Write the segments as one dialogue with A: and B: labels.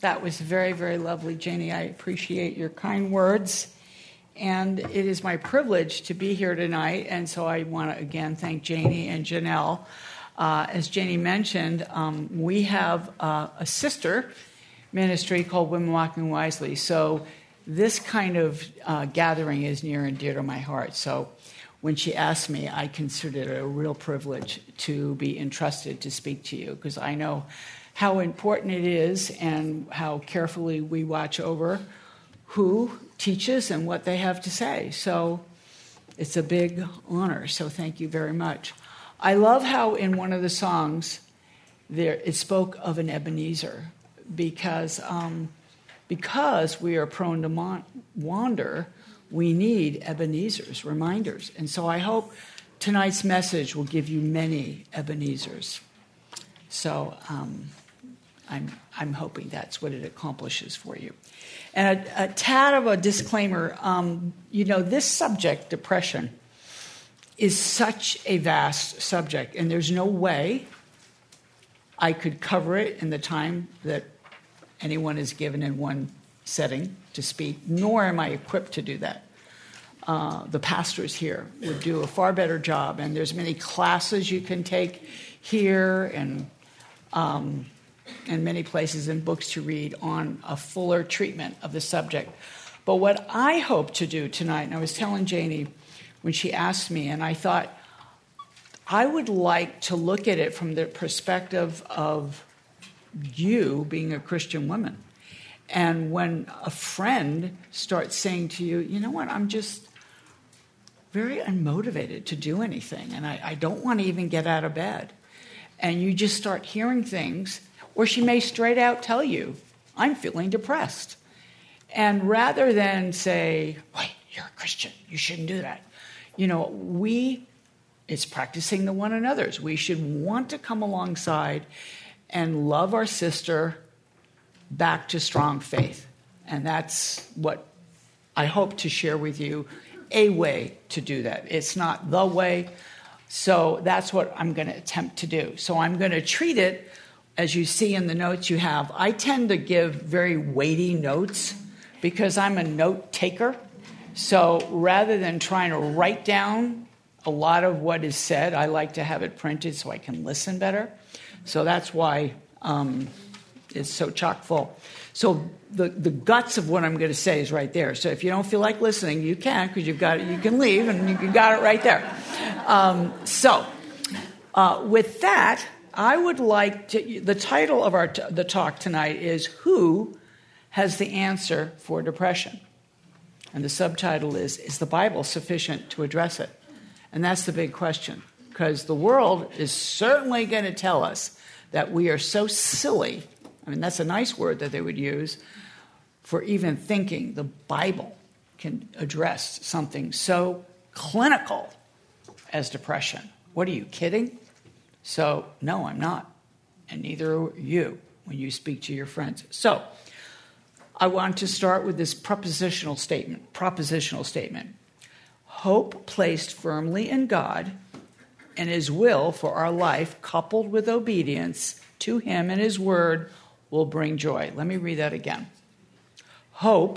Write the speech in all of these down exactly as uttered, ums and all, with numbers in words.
A: That was very, very lovely, Janie. I appreciate your kind words. And it is my privilege to be here tonight. And so I want to, again, thank Janie and Janelle. Uh, as Janie mentioned, um, we have uh, a sister ministry called Women Walking Wisely. So this kind of uh, gathering is near and dear to my heart. So when she asked me, I considered it a real privilege to be entrusted to speak to you, because I know how important it is and how carefully we watch over who teaches and what they have to say. So it's a big honor. So thank you very much. I love how in one of the songs there it spoke of an Ebenezer, because um, because we are prone to mon- wander, we need Ebenezers, reminders. And so I hope tonight's message will give you many Ebenezers. So um, I'm I'm hoping that's what it accomplishes for you. And a, a tad of a disclaimer, um, you know, this subject, depression, is such a vast subject, and there's no way I could cover it in the time that anyone is given in one setting to speak, nor am I equipped to do that. Uh, the pastors here would do a far better job, and there's many classes you can take here and um, and many places and books to read on a fuller treatment of the subject. But what I hope to do tonight, and I was telling Janie when she asked me, and I thought I would like to look at it from the perspective of you being a Christian woman. And when a friend starts saying to you, you know what, I'm just very unmotivated to do anything, and I, I don't want to even get out of bed. And you just start hearing things, or she may straight out tell you, I'm feeling depressed. And rather than say, wait, you're a Christian, you shouldn't do that. You know, we, it's practicing the one another's. We should want to come alongside and love our sister back to strong faith. And that's what I hope to share with you, a way to do that. It's not the way, so that's what I'm going to attempt to do. So I'm going to treat it, as you see in the notes you have. I tend to give very weighty notes because I'm a note taker. So rather than trying to write down a lot of what is said, I like to have it printed so I can listen better. So that's why um, it's so chock full. So the, the guts of what I'm going to say is right there. So if you don't feel like listening, you can, because you've got it. You can leave, and you got it right there. Um, so uh, with that, I would like to. The title of our t- the talk tonight is "Who has the answer for depression?" And the subtitle is, is the Bible sufficient to address it? And that's the big question, because the world is certainly going to tell us that we are so silly. I mean, that's a nice word that they would use for even thinking the Bible can address something so clinical as depression. What are you, kidding? So, no, I'm not. And neither are you when you speak to your friends. So, I want to start with this propositional statement. Propositional statement. Hope placed firmly in God and His will for our life, coupled with obedience to Him and His Word, will bring joy. Let me read that again. Hope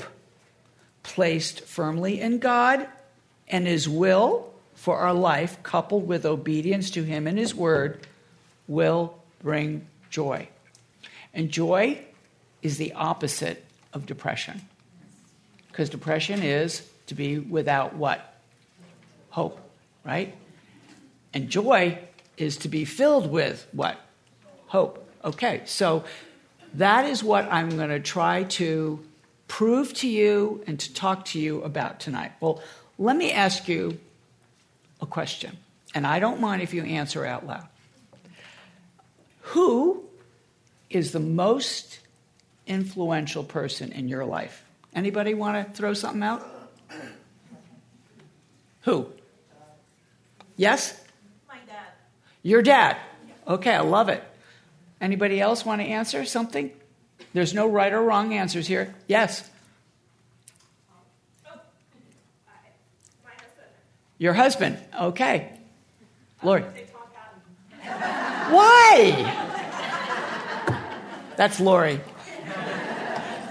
A: placed firmly in God and His will for our life, coupled with obedience to Him and His Word, will bring joy. And joy is the opposite of depression. Because depression is to be without what? Hope, right? And joy is to be filled with what? Hope. Okay, so that is what I'm going to try to prove to you and to talk to you about tonight. Well, let me ask you a question, and I don't mind if you answer out loud. Who is the most influential person in your life? Anybody want to throw something out? Who? Yes?
B: My dad.
A: Your dad. Okay, I love it. Anybody else want to answer something? There's no right or wrong answers here. Yes?
B: Oh, my husband.
A: Your husband. Okay. Lori.
B: They talk out.
A: Why? That's Lori.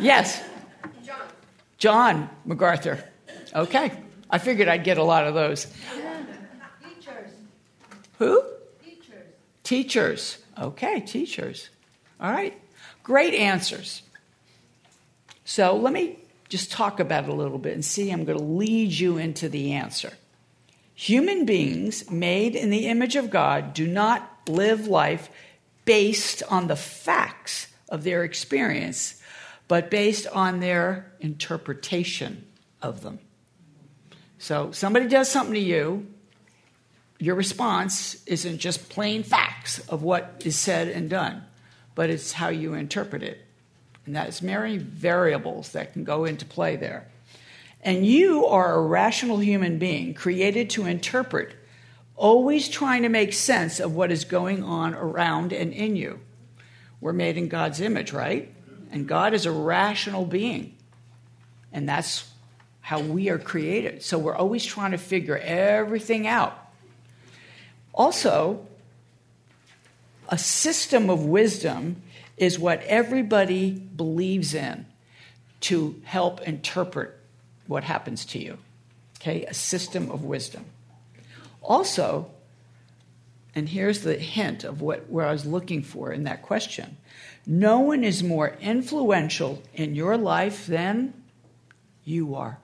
A: Yes.
B: John.
A: John MacArthur. Okay. I figured I'd get a lot of those.
B: Teachers.
A: Who?
B: Teachers.
A: Teachers. Okay, teachers. All right. Great answers. So let me just talk about it a little bit and see. I'm going to lead you into the answer. Human beings made in the image of God do not live life based on the facts of their experience, but based on their interpretation of them. So somebody does something to you, your response isn't just plain facts of what is said and done, but it's how you interpret it. And that's many variables that can go into play there. And you are a rational human being created to interpret, always trying to make sense of what is going on around and in you. We're made in God's image, right? And God is a rational being. And that's how we are created. So we're always trying to figure everything out. Also, a system of wisdom is what everybody believes in to help interpret what happens to you. Okay, a system of wisdom. Also, and here's the hint of what where I was looking for in that question, no one is more influential in your life than you are.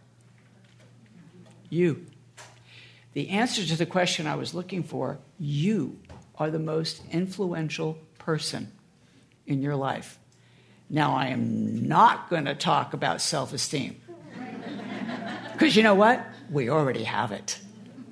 A: You. The answer to the question I was looking for, you are the most influential person in your life. Now, I am not going to talk about self-esteem. Because you know what? We already have it.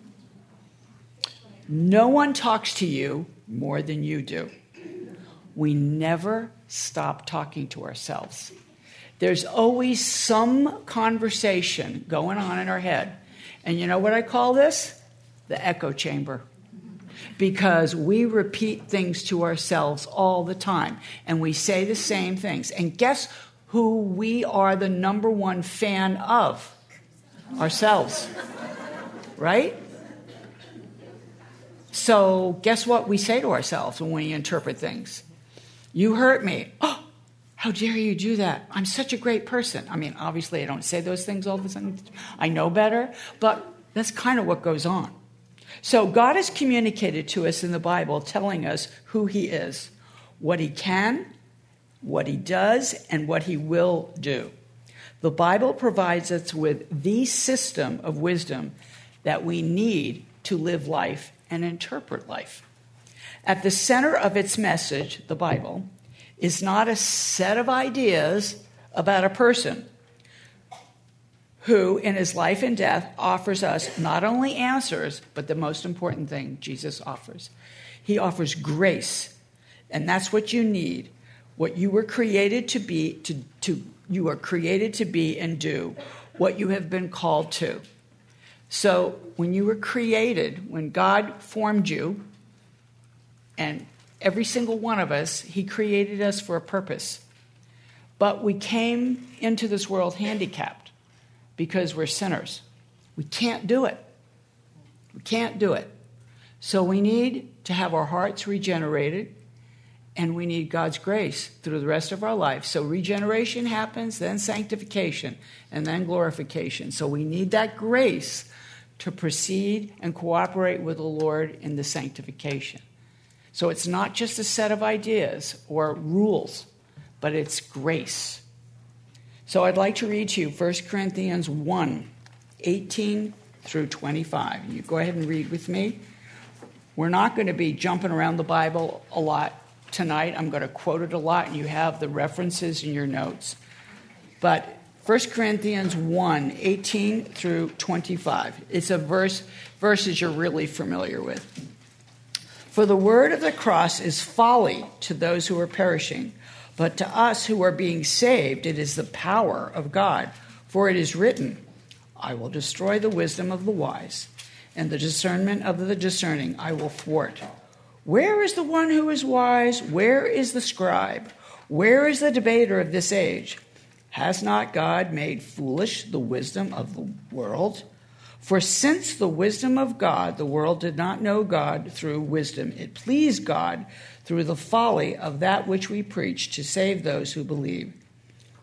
A: No one talks to you more than you do. We never stop talking to ourselves. There's always some conversation going on in our head. And you know what I call this? The echo chamber. Because we repeat things to ourselves all the time. And we say the same things. And guess who we are the number one fan of? Ourselves. Right? So guess what we say to ourselves when we interpret things? You hurt me. Oh, how dare you do that? I'm such a great person. I mean, obviously I don't say those things all the time. I know better. But that's kind of what goes on. So God has communicated to us in the Bible telling us who he is, what he can, what he does, and what he will do. The Bible provides us with the system of wisdom that we need to live life and interpret life. At the center of its message, the Bible, is not a set of ideas about a person who, in his life and death, offers us not only answers, but the most important thing Jesus offers. He offers grace, and that's what you need. What you were created to be, to, to you are created to be and do, what you have been called to. So when you were created, when God formed you, and every single one of us, he created us for a purpose. But we came into this world handicapped because we're sinners. We can't do it. We can't do it. So we need to have our hearts regenerated, and we need God's grace through the rest of our life. So regeneration happens, then sanctification, and then glorification. So we need that grace to proceed and cooperate with the Lord in the sanctification. So it's not just a set of ideas or rules, but it's grace. So I'd like to read to you First Corinthians one, eighteen through twenty-five. You go ahead and read with me. We're not going to be jumping around the Bible a lot tonight. I'm going to quote it a lot, and you have the references in your notes. But First Corinthians one, eighteen through twenty-five. It's a verse, verses you're really familiar with. For the word of the cross is folly to those who are perishing, but to us who are being saved, it is the power of God. For it is written, I will destroy the wisdom of the wise, and the discernment of the discerning I will thwart. Where is the one who is wise? Where is the scribe? Where is the debater of this age? Has not God made foolish the wisdom of the world? For since the wisdom of God, the world did not know God through wisdom, it pleased God through the folly of that which we preach to save those who believe.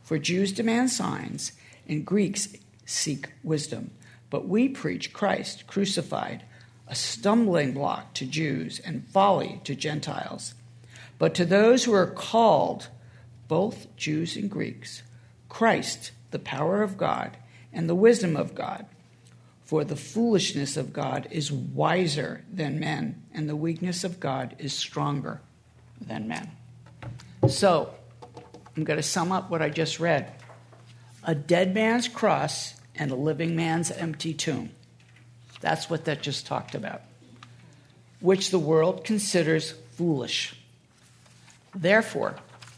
A: For Jews demand signs, and Greeks seek wisdom. But we preach Christ crucified, a stumbling block to Jews and folly to Gentiles. But to those who are called, both Jews and Greeks, Christ, the power of God and the wisdom of God. For the foolishness of God is wiser than men, and the weakness of God is stronger than men. So, I'm going to sum up what I just read. A dead man's cross and a living man's empty tomb. That's what that just talked about. Which the world considers foolish. Therefore,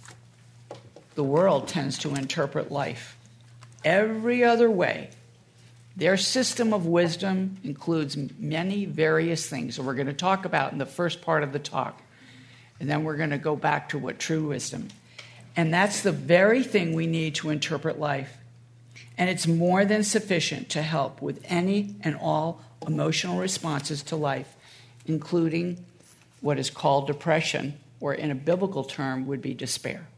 A: the world tends to interpret life every other way. Their system of wisdom includes many various things that we're going to talk about in the first part of the talk. And then we're going to go back to what true wisdom. And that's the very thing we need to interpret life. And it's more than sufficient to help with any and all emotional responses to life, including what is called depression, or in a biblical term would be despair.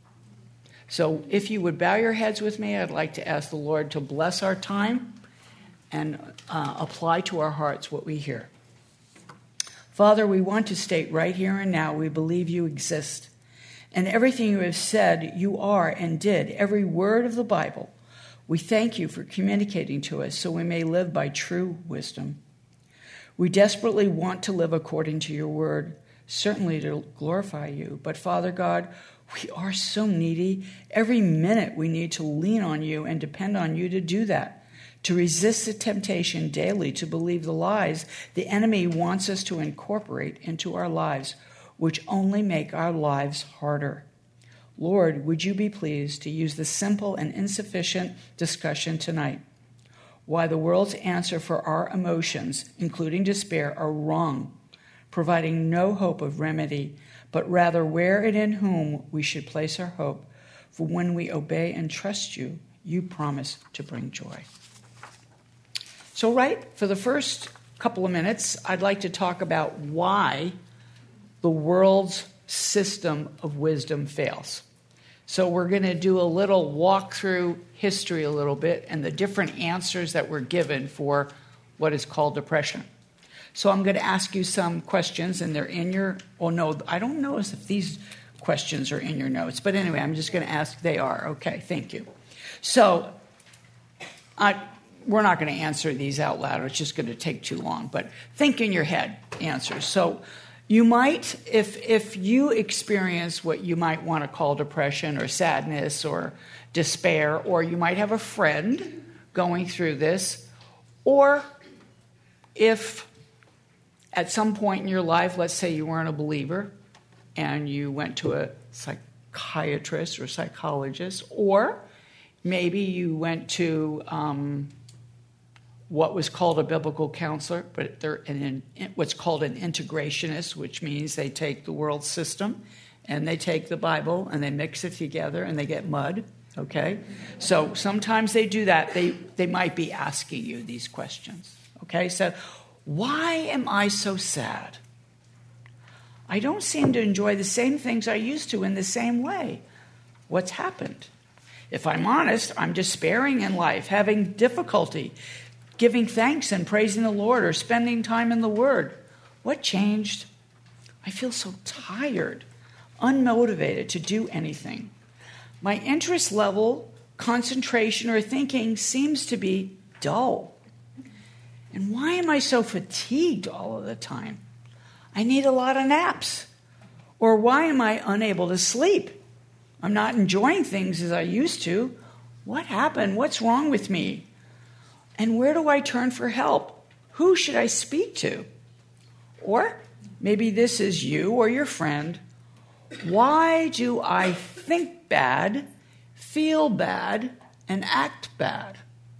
A: So if you would bow your heads with me, I'd like to ask the Lord to bless our time and uh, apply to our hearts what we hear. Father, we want to state right here and now, we believe you exist. And everything you have said, you are and did, every word of the Bible. We thank you for communicating to us so we may live by true wisdom. We desperately want to live according to your word, certainly to glorify you. But Father God, we are so needy. Every minute we need to lean on you and depend on you to do that, to resist the temptation daily to believe the lies the enemy wants us to incorporate into our lives, which only make our lives harder. Lord, would you be pleased to use the simple and insufficient discussion tonight? Why the world's answer for our emotions, including despair, are wrong, providing no hope of remedy, but rather where and in whom we should place our hope. For when we obey and trust you, you promise to bring joy. So, right, for the first couple of minutes, I'd like to talk about why the world's system of wisdom fails. So we're going to do a little walk through history a little bit and the different answers that were given for what is called depression. So I'm going to ask you some questions, and they're in your, oh no, I don't know if these questions are in your notes, but anyway, I'm just going to ask, they are. Okay, thank you. So I, we're not going to answer these out loud. It's just going to take too long, but think in your head answers. So you might, if if you experience what you might want to call depression or sadness or despair, or you might have a friend going through this, or if at some point in your life, let's say you weren't a believer and you went to a psychiatrist or psychologist, or maybe you went to um, what was called a biblical counselor, but they're an, what's called an integrationist, which means they take the world system and they take the Bible and they mix it together and they get mud, okay? So sometimes they do that. They, they might be asking you these questions, okay? So why am I so sad? I don't seem to enjoy the same things I used to in the same way. What's happened? If I'm honest, I'm despairing in life, having difficulty giving thanks and praising the Lord or spending time in the Word. What changed? I feel so tired, unmotivated to do anything. My interest level, concentration, or thinking seems to be dull. And why am I so fatigued all of the time? I need a lot of naps. Or why am I unable to sleep? I'm not enjoying things as I used to. What happened? What's wrong with me? And where do I turn for help? Who should I speak to? Or maybe this is you or your friend. Why do I think bad, feel bad, and act bad?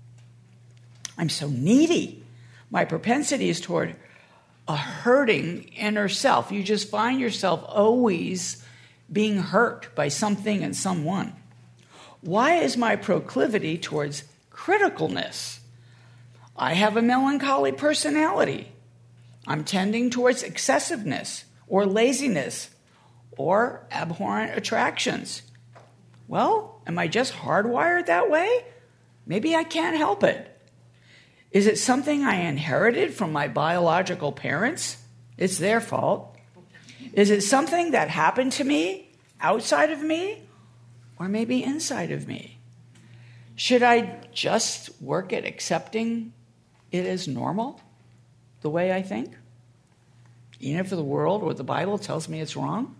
A: I'm so needy. My propensity is toward a hurting inner self. You just find yourself always being hurt by something and someone. Why is my proclivity towards criticalness? I have a melancholy personality. I'm tending towards excessiveness or laziness or abhorrent attractions. Well, Am I just hardwired that way? Maybe I can't help it. Is it something I inherited from my biological parents? It's their fault. Is it something that happened to me, outside of me, or maybe inside of me? Should I just work at accepting it as normal, the way I think? Even if the world or the Bible tells me it's wrong?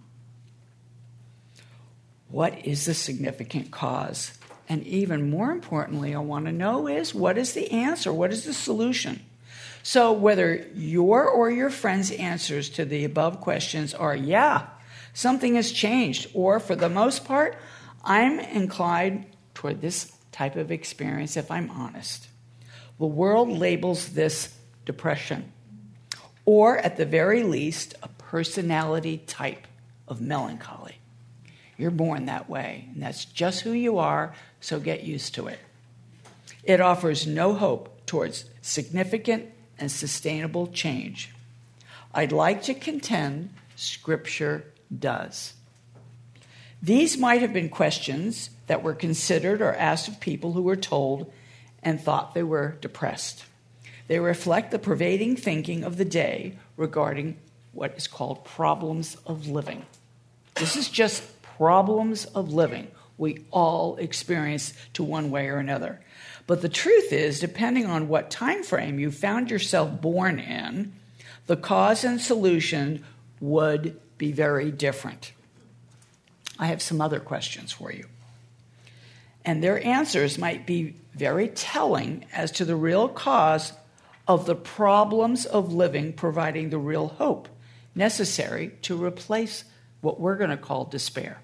A: What is the significant cause? And even more importantly, I want to know is, what is the answer? What is the solution? So whether your or your friend's answers to the above questions are, yeah, something has changed, or for the most part, I'm inclined toward this type of experience if I'm honest. The world labels this depression, or at the very least, a personality type of melancholy. You're born that way, and that's just who you are, so get used to it. It offers no hope towards significant and sustainable change. I'd like to contend Scripture does. These might have been questions that were considered or asked of people who were told and thought they were depressed. They reflect the pervading thinking of the day regarding what is called problems of living. This is just problems of living. We all experience to one way or another. But the truth is, depending on what time frame you found yourself born in, the cause and solution would be very different. I have some other questions for you. And their answers might be very telling as to the real cause of the problems of living, providing the real hope necessary to replace what we're going to call despair.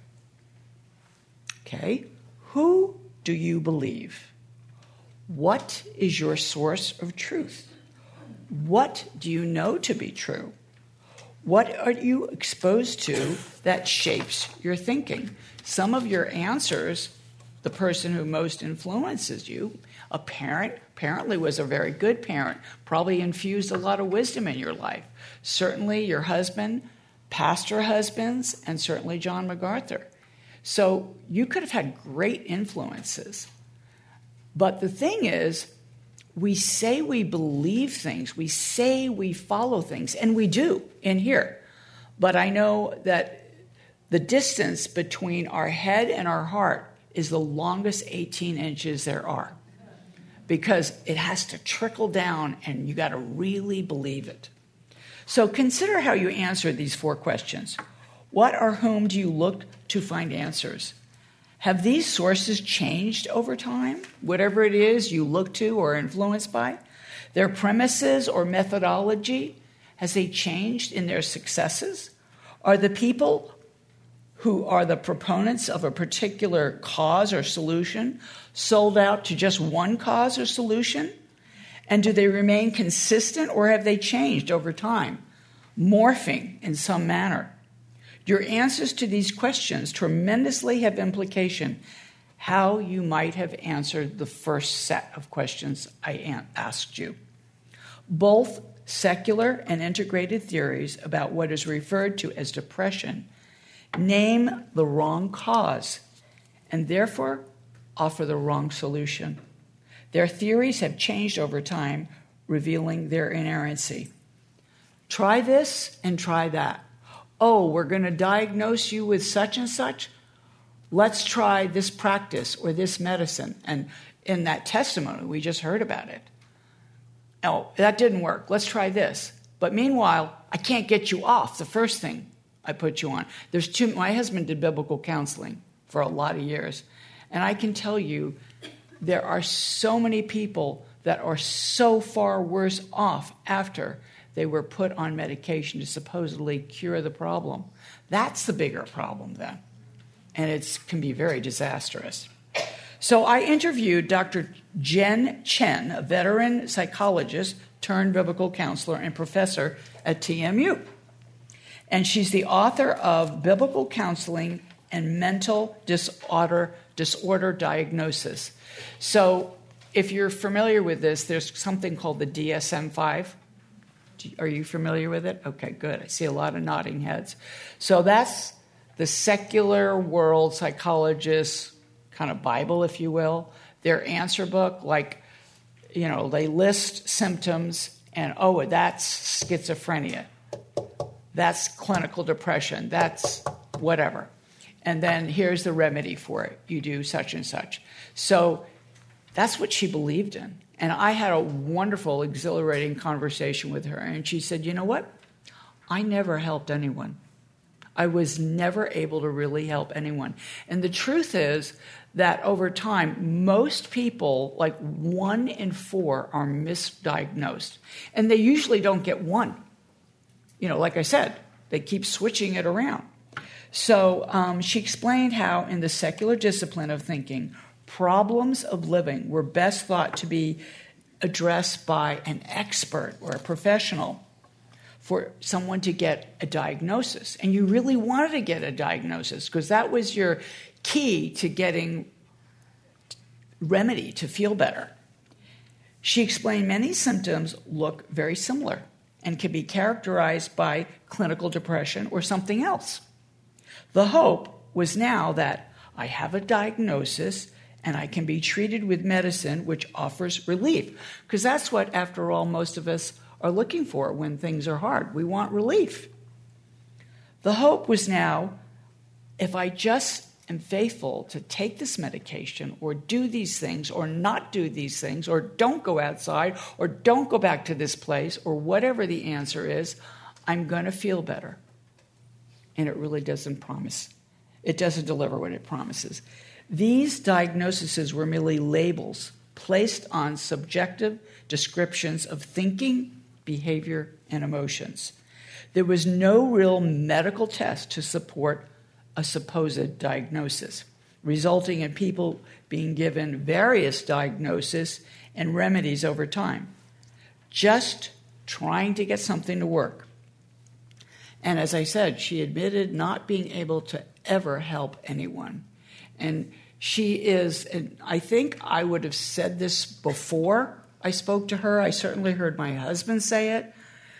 A: Okay, who do you believe? What is your source of truth? What do you know to be true? What are you exposed to that shapes your thinking? Some of your answers, the person who most influences you, a parent, apparently was a very good parent, probably infused a lot of wisdom in your life. Certainly your husband, pastor husbands, and certainly John MacArthur. So you could have had great influences. But the thing is, we say we believe things, we say we follow things, and we do in here. But I know that the distance between our head and our heart is the longest eighteen inches there are, because it has to trickle down and you got to really believe it. So consider how you answer these four questions. What or whom do you look to find answers? Have these sources changed over time? Whatever it is you look to or are influenced by? Their premises or methodology, has they changed in their successes? Are the people who are the proponents of a particular cause or solution sold out to just one cause or solution? And do they remain consistent, or have they changed over time, morphing in some manner? Your answers to these questions tremendously have implication how you might have answered the first set of questions I asked you. Both secular and integrated theories about what is referred to as depression name the wrong cause and therefore offer the wrong solution. Their theories have changed over time, revealing their inerrancy. Try this and try that. Oh, we're going to diagnose you with such and such. Let's try this practice or this medicine. And in that testimony, we just heard about it. Oh, that didn't work. Let's try this. But meanwhile, I can't get you off the first thing I put you on. There's two. My husband did biblical counseling for a lot of years. And I can tell you, there are so many people that are so far worse off after they were put on medication to supposedly cure the problem. That's the bigger problem then. And it can be very disastrous. So I interviewed Doctor Jen Chen, a veteran psychologist turned biblical counselor and professor at T M U. And she's the author of Biblical Counseling and Mental Disorder, Disorder Diagnosis. So if you're familiar with this, there's something called the D S M five. Are you familiar with it? Okay, good. I see a lot of nodding heads. So that's the secular world psychologists kind of Bible, if you will, their answer book. Like, you know, they list symptoms and, oh, that's schizophrenia. That's clinical depression. That's whatever. And then here's the remedy for it. You do such and such. So that's what she believed in. And I had a wonderful, exhilarating conversation with her. And she said, you know what? I never helped anyone. I was never able to really help anyone. And the truth is that over time, most people, like one in four, are misdiagnosed. And they usually don't get one. You know, like I said, they keep switching it around. So um, she explained how in the secular discipline of thinking, problems of living were best thought to be addressed by an expert or a professional for someone to get a diagnosis. And you really wanted to get a diagnosis because that was your key to getting remedy to feel better. She explained many symptoms look very similar and can be characterized by clinical depression or something else. The hope was now that I have a diagnosis and I can be treated with medicine which offers relief. Because that's what, after all, most of us are looking for when things are hard. We want relief. The hope was now, if I just am faithful to take this medication or do these things or not do these things or don't go outside or don't go back to this place or whatever the answer is, I'm going to feel better. And it really doesn't promise. It doesn't deliver what it promises. These diagnoses were merely labels placed on subjective descriptions of thinking, behavior, and emotions. There was no real medical test to support a supposed diagnosis, resulting in people being given various diagnoses and remedies over time, just trying to get something to work. And as I said, she admitted not being able to ever help anyone. And she is, and I think I would have said this before I spoke to her. I certainly heard my husband say it.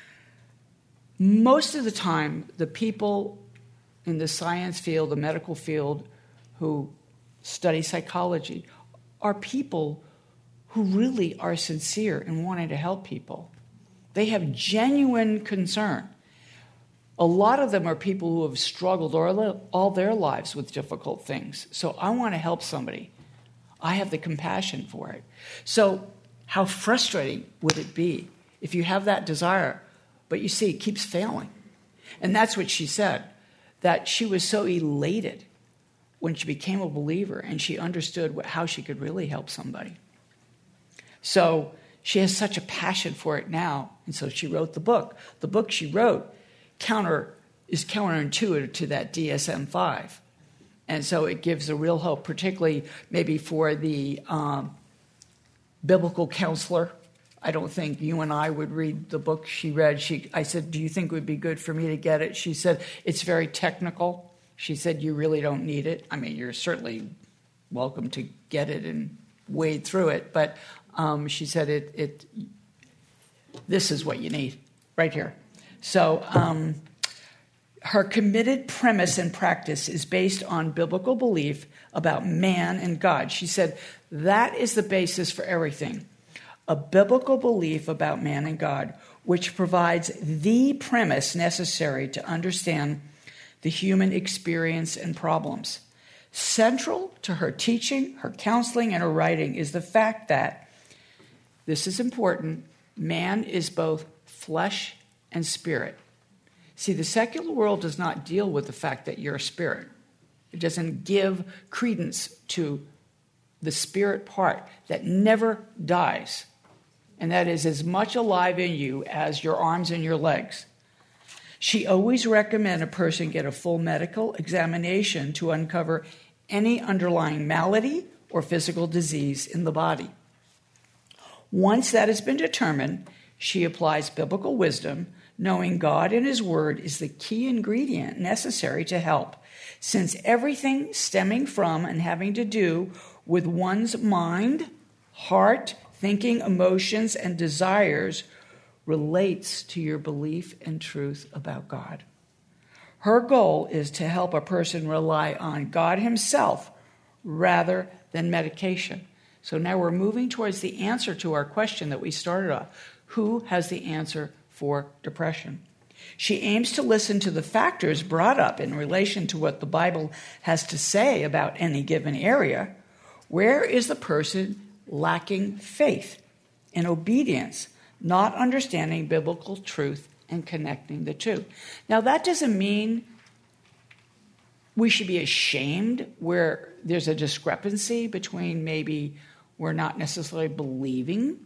A: Most of the time, the people in the science field, the medical field, who study psychology are people who really are sincere in wanting to help people. They have genuine concern. A lot of them are people who have struggled all, all their lives with difficult things. So I want to help somebody. I have the compassion for it. So how frustrating would it be if you have that desire, but you see it keeps failing? And that's what she said, that she was so elated when she became a believer and she understood what, how she could really help somebody. So she has such a passion for it now, and so she wrote the book. The book she wrote counter is counterintuitive to that D S M five. And so it gives a real hope, particularly maybe for the um, biblical counselor. I don't think you and I would read the book she read. She, I said, do you think it would be good for me to get it? She said, it's very technical. She said, you really don't need it. I mean, you're certainly welcome to get it and wade through it. But um, she said, it, it. this is what you need right here. So um, her committed premise and practice is based on biblical belief about man and God. She said, that is the basis for everything. A biblical belief about man and God, which provides the premise necessary to understand the human experience and problems. Central to her teaching, her counseling, and her writing is the fact that, this is important, man is both flesh and spirit. See, the secular world does not deal with the fact that you're a spirit. It doesn't give credence to the spirit part that never dies, and that is as much alive in you as your arms and your legs. She always recommended a person get a full medical examination to uncover any underlying malady or physical disease in the body. Once that has been determined, she applies biblical wisdom, knowing God and His Word is the key ingredient necessary to help, since everything stemming from and having to do with one's mind, heart, thinking, emotions, and desires relates to your belief and truth about God. Her goal is to help a person rely on God Himself rather than medication. So now we're moving towards the answer to our question that we started off. Who has the answer for depression? She aims to listen to the factors brought up in relation to what the Bible has to say about any given area. Where is the person lacking faith and obedience, not understanding biblical truth and connecting the two? Now, that doesn't mean we should be ashamed where there's a discrepancy between maybe we're not necessarily believing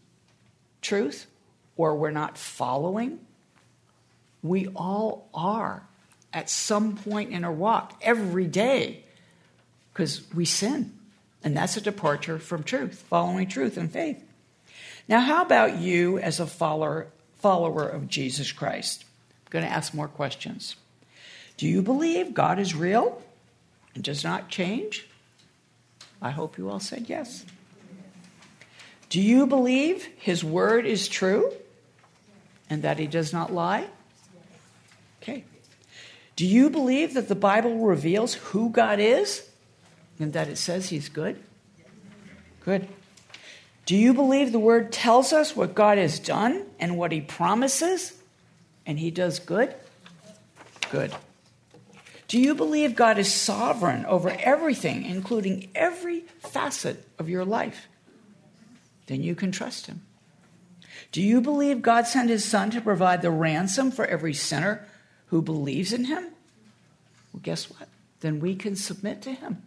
A: truth or we're not following. We all are at some point in our walk every day because we sin. And that's a departure from truth, following truth and faith. Now, how about you as a follower, follower of Jesus Christ? I'm going to ask more questions. Do you believe God is real and does not change? I hope you all said yes. Do you believe his word is true and that he does not lie? Okay. Do you believe that the Bible reveals who God is and that it says he's good? Good. Do you believe the word tells us what God has done and what he promises and he does good? Good. Do you believe God is sovereign over everything, including every facet of your life? Then you can trust him. Do you believe God sent his son to provide the ransom for every sinner who believes in him? Well, guess what? Then we can submit to him.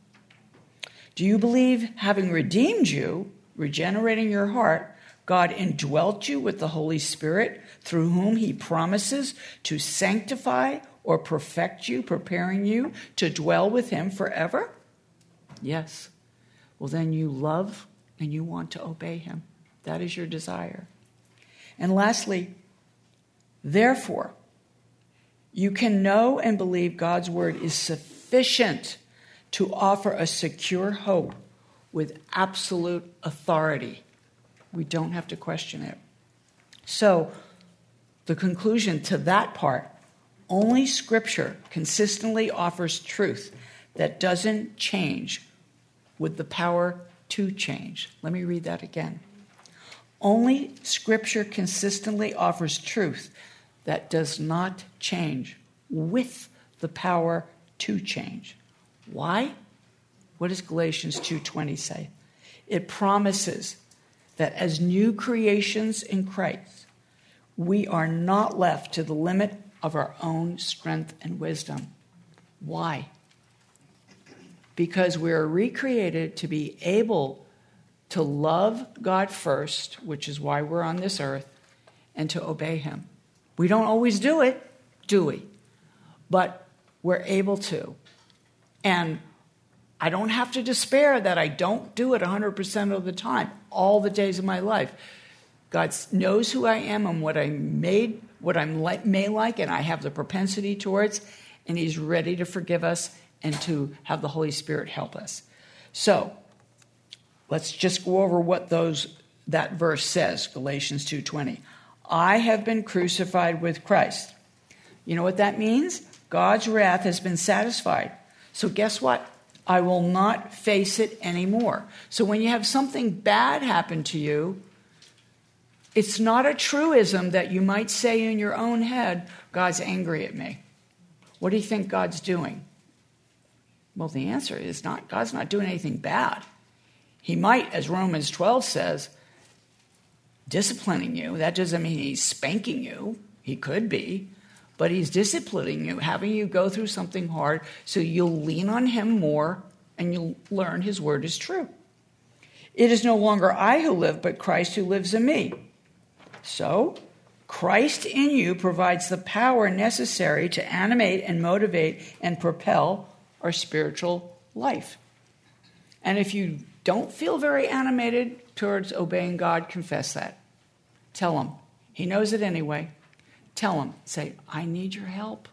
A: Do you believe, having redeemed you, regenerating your heart, God indwelt you with the Holy Spirit, through whom he promises to sanctify or perfect you, preparing you to dwell with him forever? Yes. Well, then you love and you want to obey him. That is your desire. And lastly, therefore, you can know and believe God's word is sufficient to offer a secure hope with absolute authority. We don't have to question it. So, the conclusion to that part, only Scripture consistently offers truth that doesn't change with the power to change. Let me read that again. Only Scripture consistently offers truth that does not change with the power to change. Why? What does Galatians two twenty say? It promises that as new creations in Christ, we are not left to the limit of our own strength and wisdom. Why? Because we are recreated to be able to love God first, which is why we're on this earth, and to obey him. We don't always do it, do we? But we're able to. And I don't have to despair that I don't do it one hundred percent of the time, all the days of my life. God knows who I am and what I made, what I may like, and I have the propensity towards, and he's ready to forgive us and to have the Holy Spirit help us. So, let's just go over what those that verse says, Galatians two twenty. I have been crucified with Christ. You know what that means? God's wrath has been satisfied. So guess what? I will not face it anymore. So when you have something bad happen to you, it's not a truism that you might say in your own head, God's angry at me. What do you think God's doing? Well, the answer is not. God's not doing anything bad. He might, as Romans twelve says, disciplining you. That doesn't mean he's spanking you. He could be. But he's disciplining you, having you go through something hard so you'll lean on him more and you'll learn his word is true. It is no longer I who live, but Christ who lives in me. So, Christ in you provides the power necessary to animate and motivate and propel our spiritual life. And if you don't feel very animated towards obeying God, confess that. Tell him. He knows it anyway. Tell him. Say, I need your help.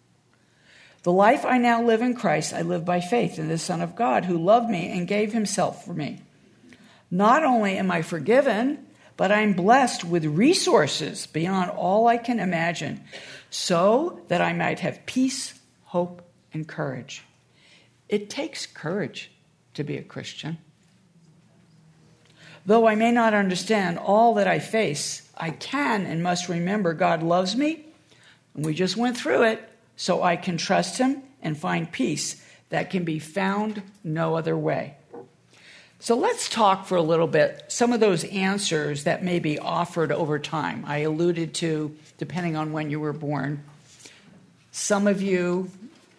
A: The life I now live in Christ, I live by faith in the Son of God who loved me and gave himself for me. Not only am I forgiven, but I'm blessed with resources beyond all I can imagine, so that I might have peace, hope, and courage. It takes courage to be a Christian. Though I may not understand all that I face, I can and must remember God loves me, and we just went through it, so I can trust him and find peace that can be found no other way. So let's talk for a little bit, some of those answers that may be offered over time. I alluded to, depending on when you were born, some of you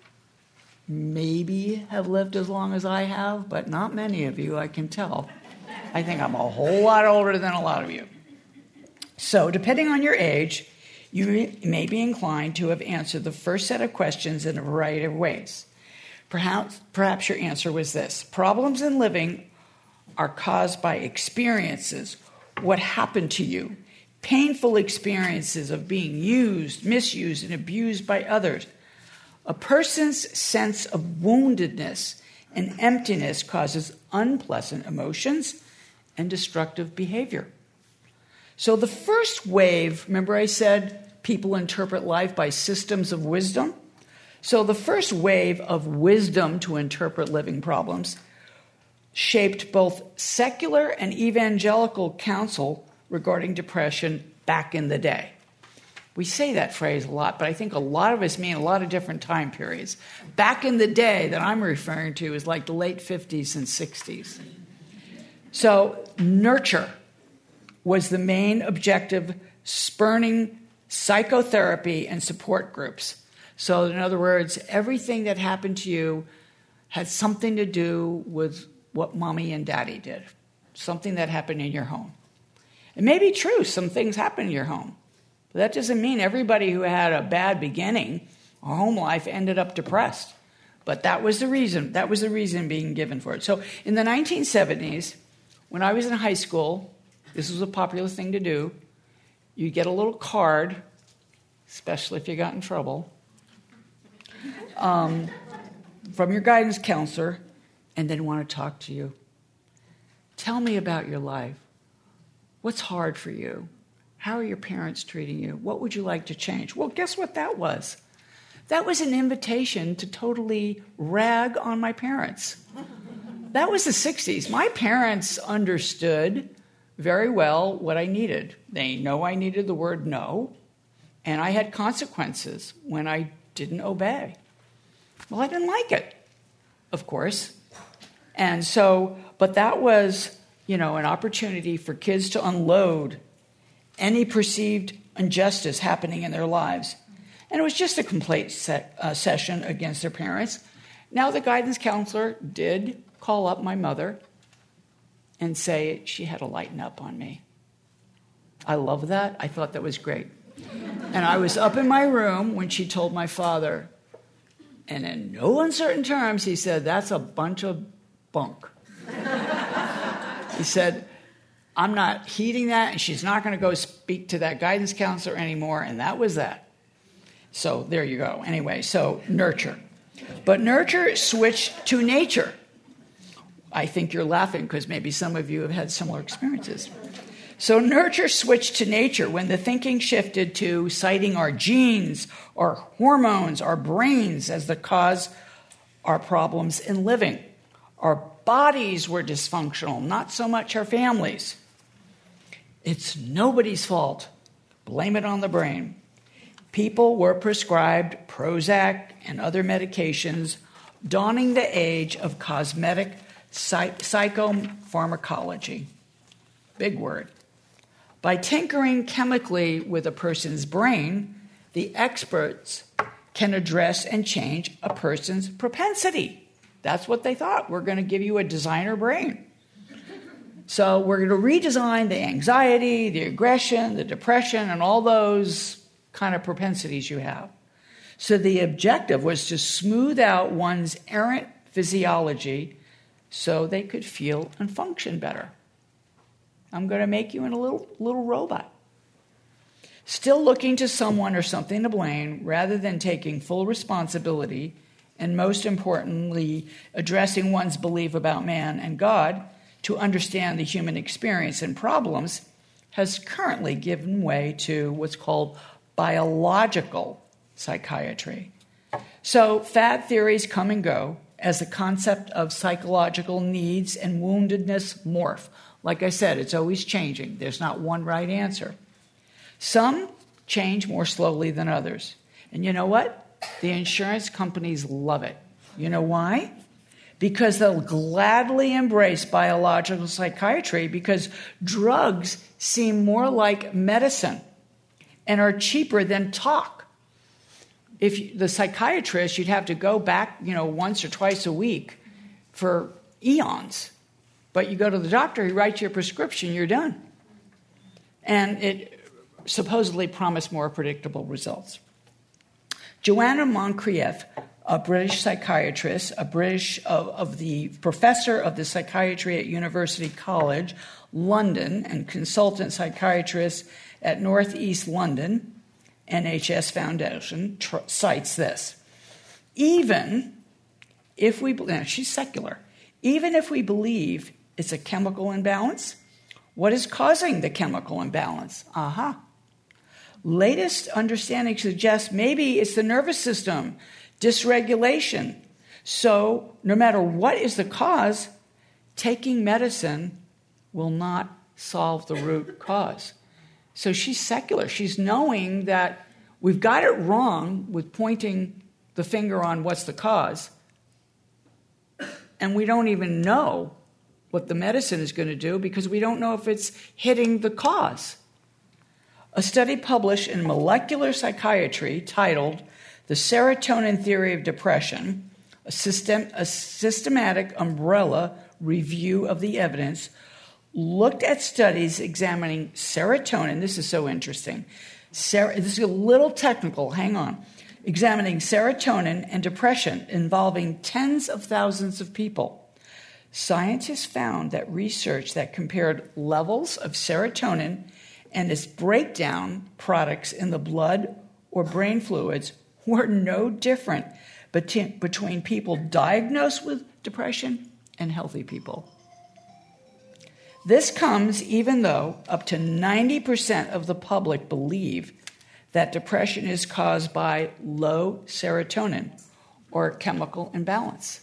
A: maybe have lived as long as I have, but not many of you, I can tell. I think I'm a whole lot older than a lot of you. So depending on your age, you may be inclined to have answered the first set of questions in a variety of ways. Perhaps, perhaps your answer was this: problems in living are caused by experiences, what happened to you, painful experiences of being used, misused, and abused by others. A person's sense of woundedness and emptiness causes unpleasant emotions and destructive behavior. So the first wave, remember I said people interpret life by systems of wisdom? So the first wave of wisdom to interpret living problems shaped both secular and evangelical counsel regarding depression back in the day. We say that phrase a lot, but I think a lot of us mean a lot of different time periods. Back in the day that I'm referring to is like the late fifties and sixties. So nurture was the main objective, spurning psychotherapy and support groups. So in other words, everything that happened to you had something to do with what mommy and daddy did, something that happened in your home. It may be true, some things happen in your home, but that doesn't mean everybody who had a bad beginning or home life ended up depressed. But that was the reason, that was the reason being given for it. So in the nineteen seventies, when I was in high school, this was a popular thing to do. You'd get a little card, especially if you got in trouble, um, from your guidance counselor, and then want to talk to you. Tell me about your life. What's hard for you? How are your parents treating you? What would you like to change? Well, guess what that was? That was an invitation to totally rag on my parents. That was the sixties. My parents understood very well what I needed. They know I needed the word no, and I had consequences when I didn't obey. Well, I didn't like it, of course. And so, but that was, you know, an opportunity for kids to unload any perceived injustice happening in their lives. And it was just a complaint se- uh, session against their parents. Now, the guidance counselor did call up my mother and say she had to lighten up on me. I love that. I thought that was great. And I was up in my room when she told my father, and in no uncertain terms, he said, "That's a bunch of bunk." He said, "I'm not heeding that, and she's not going to go speak to that guidance counselor anymore," and that was that. So there you go. Anyway, so nurture. But nurture switched to nature. I think you're laughing because maybe some of you have had similar experiences. So nurture switched to nature when the thinking shifted to citing our genes, our hormones, our brains as the cause our problems in living. Our bodies were dysfunctional, not so much our families. It's nobody's fault. Blame it on the brain. People were prescribed Prozac and other medications, dawning the age of cosmetic psych- psychopharmacology. Big word. By tinkering chemically with a person's brain, the experts can address and change a person's propensity. That's what they thought. We're going to give you a designer brain. So we're going to redesign the anxiety, the aggression, the depression, and all those kind of propensities you have. So the objective was to smooth out one's errant physiology so they could feel and function better. I'm going to make you in a little, little robot. Still looking to someone or something to blame rather than taking full responsibility, and most importantly, addressing one's belief about man and God to understand the human experience and problems, has currently given way to what's called biological psychiatry. So fad theories come and go, as the concept of psychological needs and woundedness morph. Like I said, it's always changing. There's not one right answer. Some change more slowly than others. And you know what? The insurance companies love it. You know why? Because they'll gladly embrace biological psychiatry because drugs seem more like medicine and are cheaper than talk. If you, the psychiatrist, you'd have to go back, you know, once or twice a week for eons. But you go to the doctor, he writes you a prescription, you're done. And it supposedly promised more predictable results. Joanna Moncrieff, a British psychiatrist, a British of, of the professor of the psychiatry at University College London and consultant psychiatrist at Northeast London N H S Foundation, tr- cites this. Even if we, now she's secular, even if we believe it's a chemical imbalance, what is causing the chemical imbalance? Aha. Uh-huh. Latest understanding suggests maybe it's the nervous system, dysregulation. So no matter what is the cause, taking medicine will not solve the root cause. So she's secular. She's knowing that we've got it wrong with pointing the finger on what's the cause, and we don't even know what the medicine is going to do because we don't know if it's hitting the cause. A study published in Molecular Psychiatry titled The Serotonin Theory of Depression, a, system, a systematic umbrella review of the evidence, looked at studies examining serotonin. This is so interesting. Ser- this is a little technical, hang on. Examining serotonin and depression involving tens of thousands of people. Scientists found that research that compared levels of serotonin and its breakdown products in the blood or brain fluids were no different bet- between people diagnosed with depression and healthy people. This comes even though up to ninety percent of the public believe that depression is caused by low serotonin or chemical imbalance.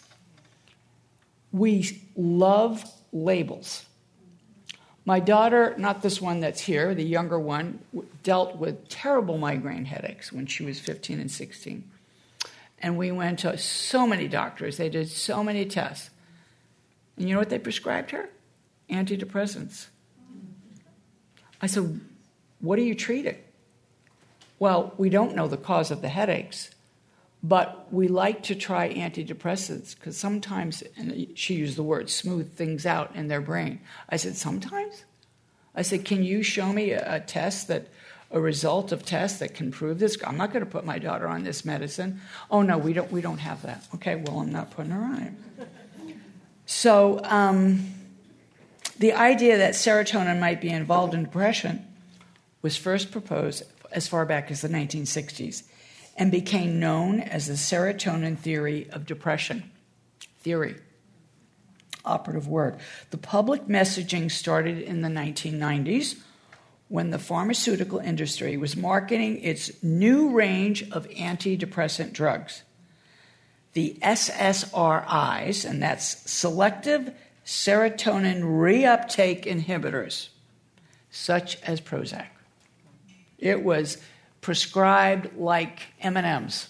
A: We love labels. My daughter, not this one that's here, the younger one, dealt with terrible migraine headaches when she was fifteen and sixteen. And we went to so many doctors. They did so many tests. And you know what they prescribed her? Antidepressants. I said, what are you treating? Well, we don't know the cause of the headaches, but we like to try antidepressants because sometimes, and she used the word, smooth things out in their brain. I said, sometimes? I said, can you show me a, a test that, a result of tests that can prove this? I'm not going to put my daughter on this medicine. Oh, no, we don't, we don't have that. Okay, well, I'm not putting her on it. So um, the idea that serotonin might be involved in depression was first proposed as far back as the nineteen sixties and became known as the serotonin theory of depression. Theory. Operative word. The public messaging started in the nineteen nineties when the pharmaceutical industry was marketing its new range of antidepressant drugs. The S S R Is, and that's selective serotonin reuptake inhibitors, such as Prozac. It was prescribed like M and M's.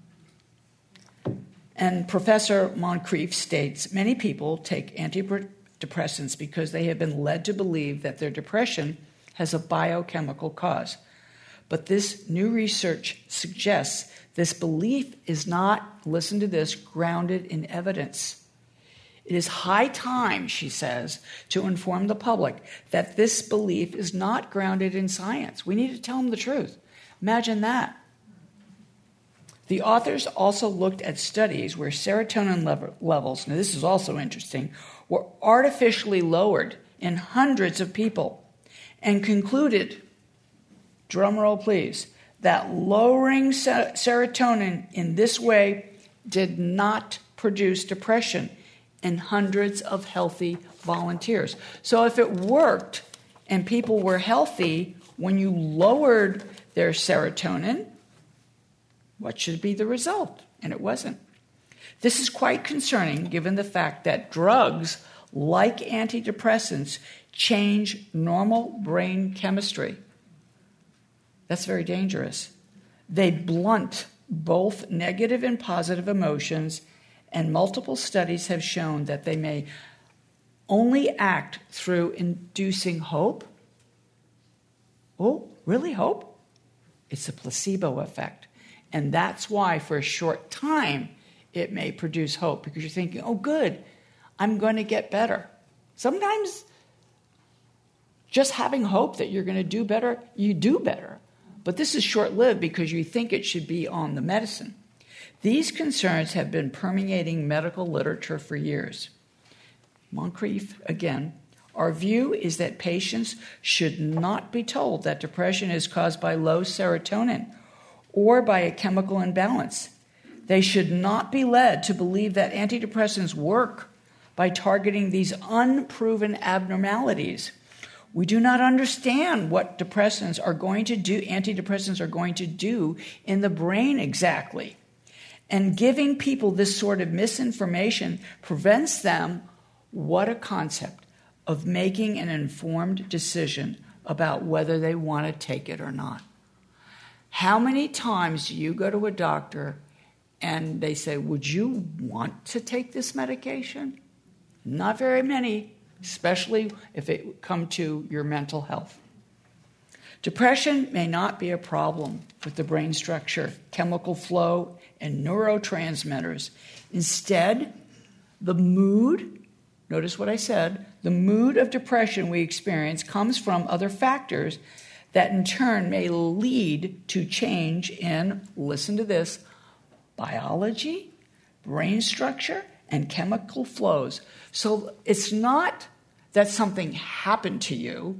A: And Professor Moncrieff states, many people take antidepressants because they have been led to believe that their depression has a biochemical cause. But this new research suggests this belief is not, listen to this, grounded in evidence. It is high time, she says, to inform the public that this belief is not grounded in science. We need to tell them the truth. Imagine that. The authors also looked at studies where serotonin level, levels, now this is also interesting, were artificially lowered in hundreds of people and concluded, drumroll please, that lowering ser- serotonin in this way did not produce depression in hundreds of healthy volunteers. So if it worked and people were healthy when you lowered their serotonin, what should be the result? And it wasn't. This is quite concerning given the fact that drugs, like antidepressants, change normal brain chemistry. That's very dangerous. They blunt both negative and positive emotions, and multiple studies have shown that they may only act through inducing hope. Oh, really hope? It's a placebo effect. And that's why for a short time it may produce hope, because you're thinking, oh, good, I'm going to get better. Sometimes just having hope that you're going to do better, you do better. But this is short-lived because you think it should be on the medicine. These concerns have been permeating medical literature for years. Moncrief, again, our view is that patients should not be told that depression is caused by low serotonin or by a chemical imbalance. They should not be led to believe that antidepressants work by targeting these unproven abnormalities. We do not understand what depressants are going to do, antidepressants are going to do in the brain exactly. And giving people this sort of misinformation prevents them, what a concept, of making an informed decision about whether they want to take it or not. How many times do you go to a doctor and they say, would you want to take this medication? Not very many, especially if it come to your mental health. Depression may not be a problem with the brain structure, chemical flow, and neurotransmitters. Instead, the mood, notice what I said, the mood of depression we experience comes from other factors that in turn may lead to change in, listen to this, biology, brain structure, and chemical flows. So it's not that something happened to you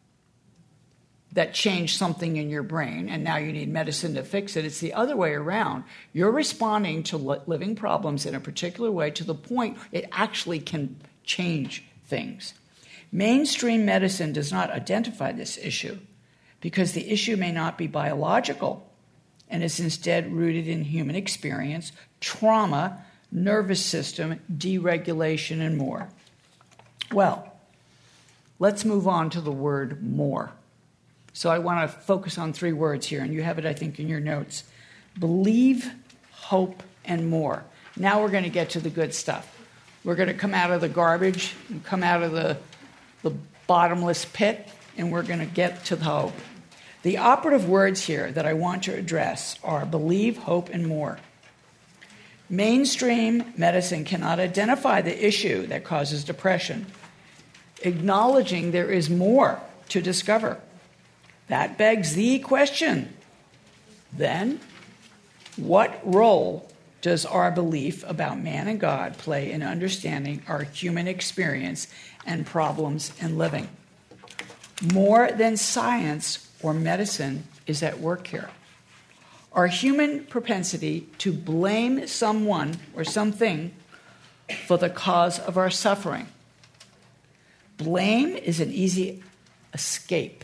A: that changed something in your brain and now you need medicine to fix it. It's the other way around. You're responding to living problems in a particular way to the point it actually can change things. Mainstream medicine does not identify this issue because the issue may not be biological and is instead rooted in human experience, trauma, nervous system, deregulation, and more. Well, let's move on to the word more. So I want to focus on three words here, and you have it, I think, in your notes. Believe, hope, and more. Now we're going to get to the good stuff. We're going to come out of the garbage and come out of the, the bottomless pit, and we're going to get to the hope. The operative words here that I want to address are believe, hope, and more. Mainstream medicine cannot identify the issue that causes depression, acknowledging there is more to discover. That begs the question, then, what role does our belief about man and God play in understanding our human experience and problems in living? More than science or medicine is at work here. Our human propensity to blame someone or something for the cause of our suffering. Blame is an easy escape,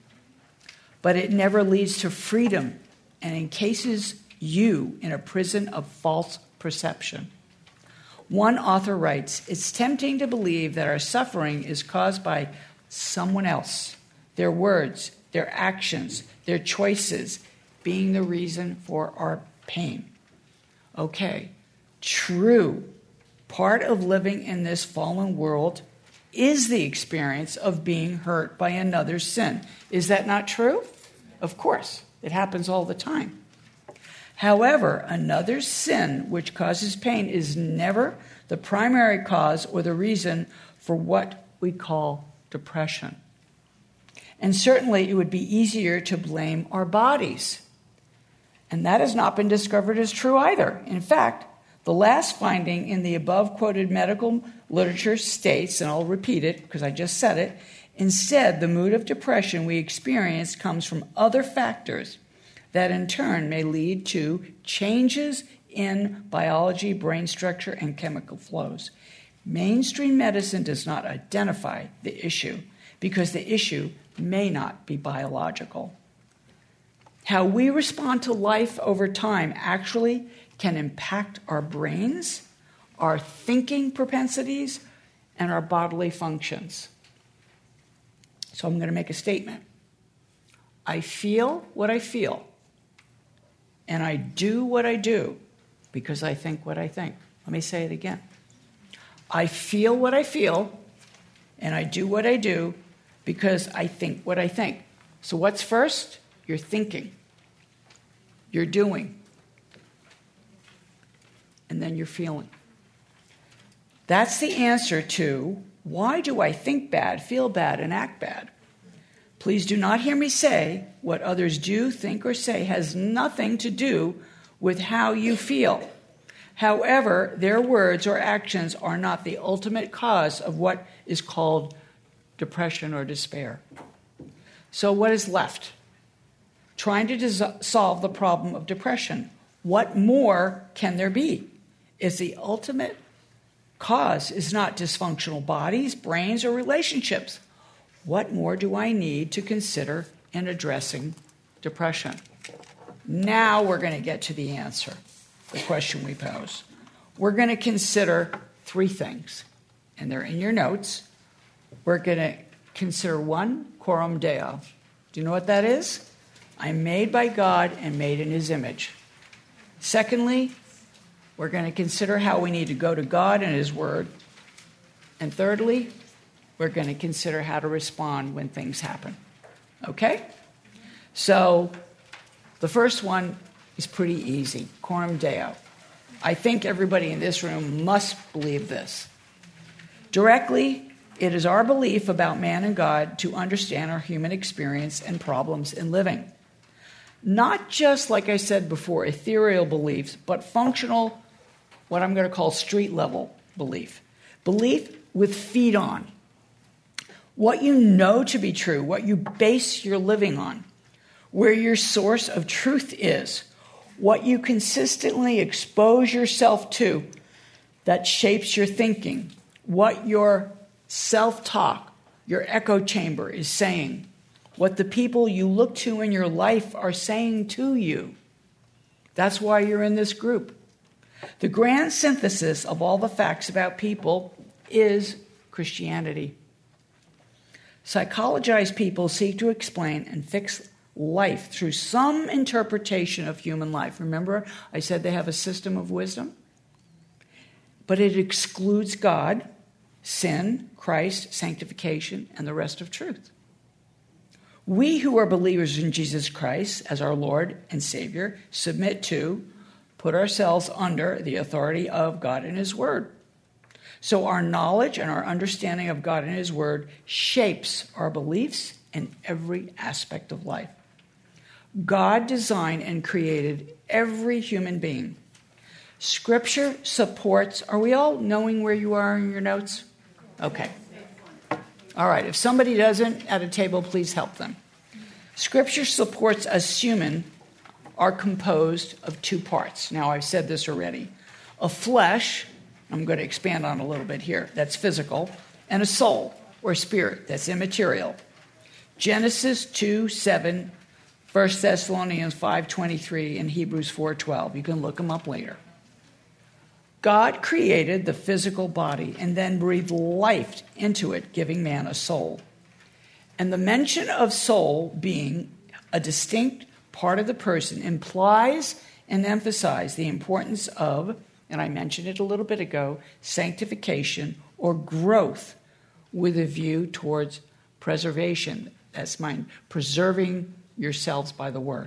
A: but it never leads to freedom and encases you in a prison of false perception. One author writes, it's tempting to believe that our suffering is caused by someone else, their words, their actions, their choices being the reason for our pain. Okay, true. Part of living in this fallen world is the experience of being hurt by another's sin. Is that not true? Of course, it happens all the time. However, another's sin which causes pain is never the primary cause or the reason for what we call depression. And certainly it would be easier to blame our bodies. And that has not been discovered as true either. In fact, the last finding in the above quoted medical literature states, and I'll repeat it because I just said it, instead, the mood of depression we experience comes from other factors that in turn may lead to changes in biology, brain structure, and chemical flows. Mainstream medicine does not identify the issue because the issue may not be biological. How we respond to life over time actually can impact our brains, our thinking propensities, and our bodily functions. So I'm going to make a statement. I feel what I feel, and I do what I do because I think what I think. Let me say it again. I feel what I feel, and I do what I do because I think what I think. So what's first? You're thinking. You're doing. And then you're feeling. That's the answer to why do I think bad, feel bad, and act bad? Please do not hear me say what others do, think, or say has nothing to do with how you feel. However, their words or actions are not the ultimate cause of what is called depression or despair. So what is left? Trying to dis- solve the problem of depression. What more can there be? Is the ultimate cause is not dysfunctional bodies, brains, or relationships. What more do I need to consider in addressing depression? Now we're going to get to the answer, the question we pose. We're going to consider three things, and they're in your notes. We're going to consider one, coram Deo. Do you know what that is? I'm made by God and made in his image. Secondly, we're going to consider how we need to go to God and his word. And thirdly, we're going to consider how to respond when things happen. Okay? So the first one is pretty easy, coram Deo. I think everybody in this room must believe this. Directly, it is our belief about man and God to understand our human experience and problems in living. Not just, like I said before, ethereal beliefs, but functional, what I'm going to call street level belief. Belief with feet on. What you know to be true, what you base your living on, where your source of truth is, what you consistently expose yourself to that shapes your thinking, what your self-talk, your echo chamber is saying, what the people you look to in your life are saying to you. That's why you're in this group. The grand synthesis of all the facts about people is Christianity. Psychologized people seek to explain and fix life through some interpretation of human life. Remember, I said they have a system of wisdom? But it excludes God, sin, Christ, sanctification, and the rest of truth. We who are believers in Jesus Christ as our Lord and Savior submit to, put ourselves under the authority of God and his word. So our knowledge and our understanding of God and his word shapes our beliefs in every aspect of life. God designed and created every human being. Scripture supports, are we all knowing where you are in your notes? Okay. All right, if somebody doesn't at a table, please help them. Scripture supports us human are composed of two parts. Now, I've said this already. A flesh, I'm going to expand on a little bit here, that's physical, and a soul or spirit, that's immaterial. Genesis two seven, First Thessalonians five twenty-three, and Hebrews four twelve. You can look them up later. God created the physical body and then breathed life into it, giving man a soul. And the mention of soul being a distinct part of the person implies and emphasizes the importance of, and I mentioned it a little bit ago, sanctification or growth with a view towards preservation. That's mine, preserving yourselves by the word.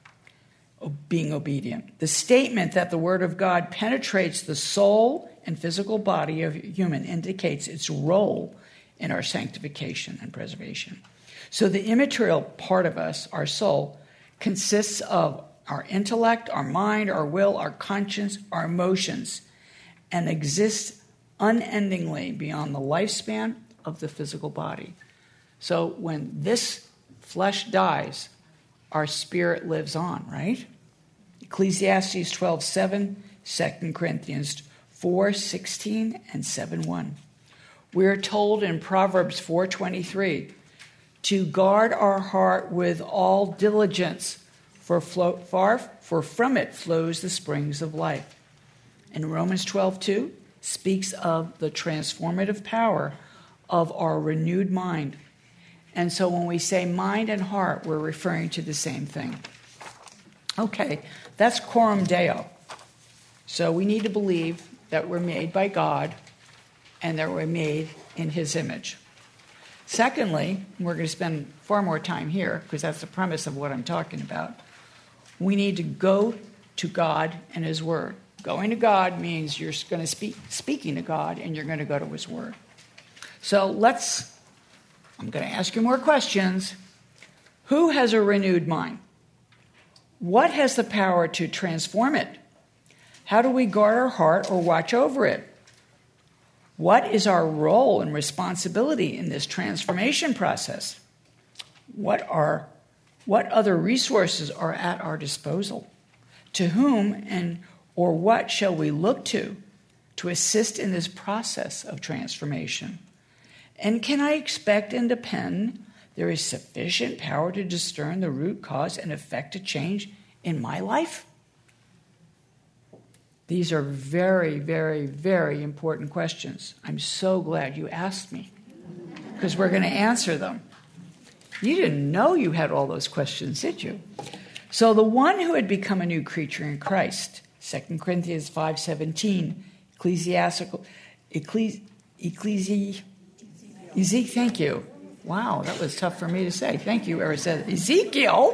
A: Being obedient. The statement that the word of God penetrates the soul and physical body of human indicates its role in our sanctification and preservation. So the immaterial part of us, our soul, consists of our intellect, our mind, our will, our conscience, our emotions, and exists unendingly beyond the lifespan of the physical body. So when this flesh dies, our spirit lives on, right? Ecclesiastes twelve seven, Second Corinthians four sixteen, and seven one. We're told in Proverbs four twenty-three to guard our heart with all diligence, for, flow, far, for from it flows the springs of life. And Romans twelve two speaks of the transformative power of our renewed mind. And so when we say mind and heart, we're referring to the same thing. Okay, that's coram Deo. So we need to believe that we're made by God and that we're made in his image. Secondly, we're going to spend far more time here because that's the premise of what I'm talking about. We need to go to God and his word. Going to God means you're going to speak, speaking to God, and you're going to go to his word. So let's, I'm going to ask you more questions. Who has a renewed mind? What has the power to transform it? How do we guard our heart or watch over it? What is our role and responsibility in this transformation process? What are, what other resources are at our disposal? To whom and or what shall we look to to assist in this process of transformation? And can I expect and depend there is sufficient power to discern the root cause and effect a change in my life? These are very, very, very important questions. I'm so glad you asked me because we're going to answer them. You didn't know you had all those questions, did you? So the one who had become a new creature in Christ, Second Corinthians five seventeen, ecclesiastical, ecclesi, ecclesi, Ezekiel, thank you. Wow, that was tough for me to say. Thank you, whoever said it. Ezekiel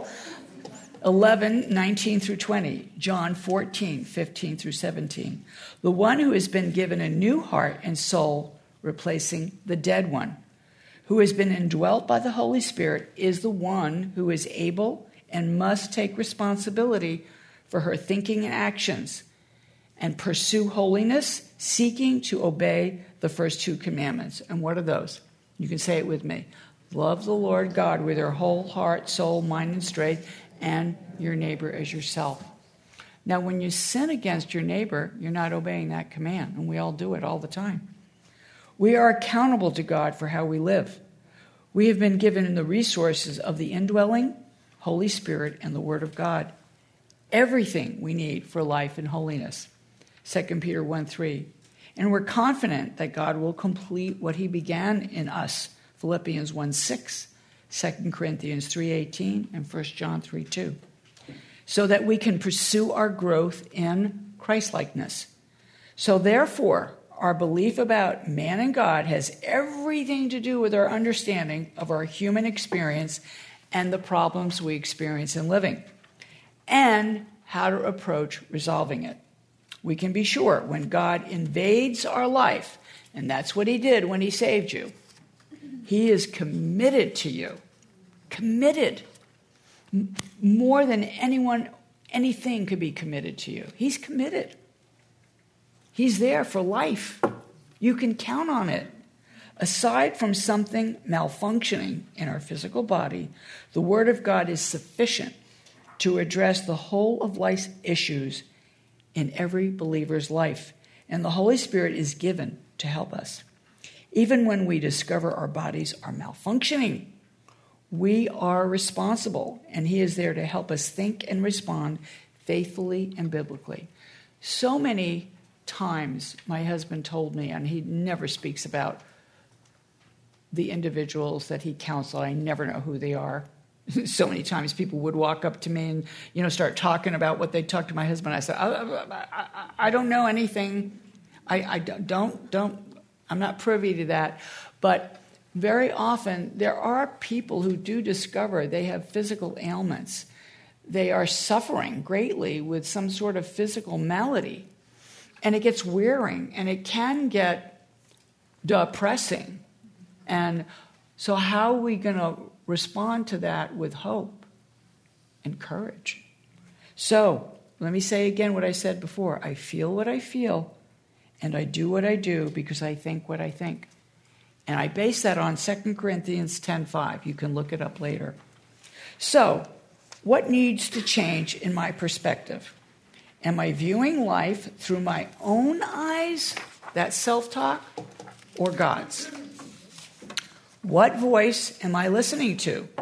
A: eleven nineteen through twenty, John fourteen fifteen through seventeen. The one who has been given a new heart and soul, replacing the dead one, who has been indwelt by the Holy Spirit, is the one who is able and must take responsibility for her thinking and actions and pursue holiness, seeking to obey the first two commandments. And what are those? You can say it with me. Love the Lord God with your whole heart, soul, mind, and strength, and your neighbor as yourself. Now, when you sin against your neighbor, you're not obeying that command, and we all do it all the time. We are accountable to God for how we live. We have been given the resources of the indwelling Holy Spirit and the Word of God. Everything we need for life and holiness. Second Peter one three. And we're confident that God will complete what he began in us. Philippians one six, Second Corinthians three eighteen, and First John three two. So that we can pursue our growth in Christlikeness. So therefore, our belief about man and God has everything to do with our understanding of our human experience and the problems we experience in living, and how to approach resolving it. We can be sure when God invades our life, and that's what he did when he saved you, he is committed to you. Committed. M- more than anyone, anything could be committed to you. He's committed. He's there for life. You can count on it. Aside from something malfunctioning in our physical body, the Word of God is sufficient to address the whole of life's issues in every believer's life. And the Holy Spirit is given to help us. Even when we discover our bodies are malfunctioning, we are responsible, and he is there to help us think and respond faithfully and biblically. So many times my husband told me, and he never speaks about the individuals that he counseled. I never know who they are. So many times people would walk up to me and, you know, start talking about what they talked to my husband. I said, I, I, I, I don't know anything. I, I don't, don't, I'm not privy to that. But very often there are people who do discover they have physical ailments. They are suffering greatly with some sort of physical malady. And it gets wearing, and it can get depressing. And so how are we going to respond to that with hope and courage? So let me say again what I said before. I feel what I feel, and I do what I do because I think what I think. And I base that on Second Corinthians ten five. You can look it up later. So what needs to change in my perspective? Am I viewing life through my own eyes, that self-talk, or God's? What voice am I listening to?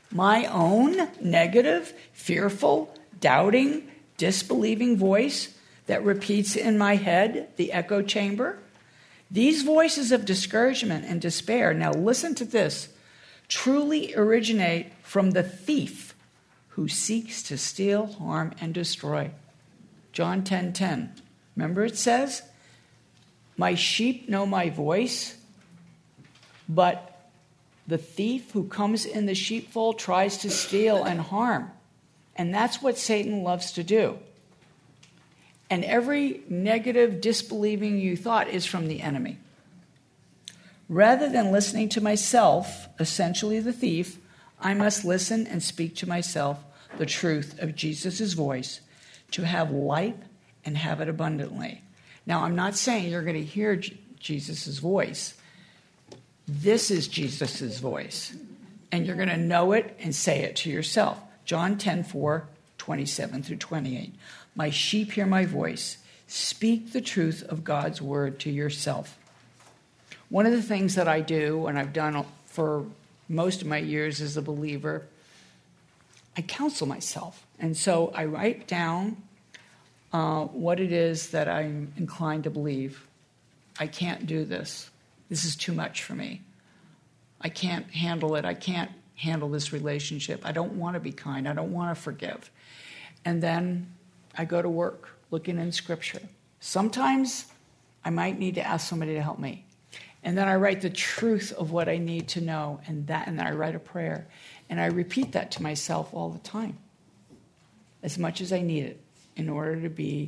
A: My own negative, fearful, doubting, disbelieving voice that repeats in my head, the echo chamber. These voices of discouragement and despair, now listen to this, truly originate from the thief who seeks to steal, harm, and destroy. John ten ten. Remember it says, my sheep know my voice, but the thief who comes in the sheepfold tries to steal and harm. And that's what Satan loves to do. And every negative, disbelieving you thought is from the enemy. Rather than listening to myself, essentially the thief, I must listen and speak to myself the truth of Jesus' voice to have life and have it abundantly. Now, I'm not saying you're going to hear J- Jesus' voice. This is Jesus' voice. And you're going to know it and say it to yourself. John ten four, twenty-seven through twenty-eight. My sheep hear my voice. Speak the truth of God's word to yourself. One of the things that I do, and I've done for most of my years as a believer, I counsel myself. And so I write down uh, what it is that I'm inclined to believe. I can't do this. This is too much for me. I can't handle it. I can't handle this relationship. I don't want to be kind. I don't want to forgive. And then I go to work looking in Scripture. Sometimes I might need to ask somebody to help me. And then I write the truth of what I need to know, and that, and then I write a prayer. And I repeat that to myself all the time, as much as I need it, in order to be,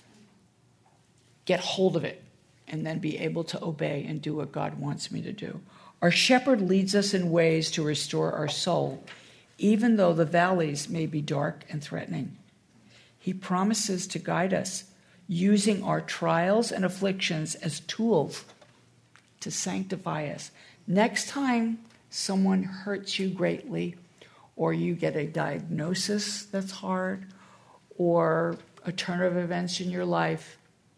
A: get hold of it, and then be able to obey and do what God wants me to do. Our shepherd leads us in ways to restore our soul, even though the valleys may be dark and threatening. He promises to guide us, using our trials and afflictions as tools to sanctify us. Next time someone hurts you greatly, or you get a diagnosis that's hard, or a turn of events in your life,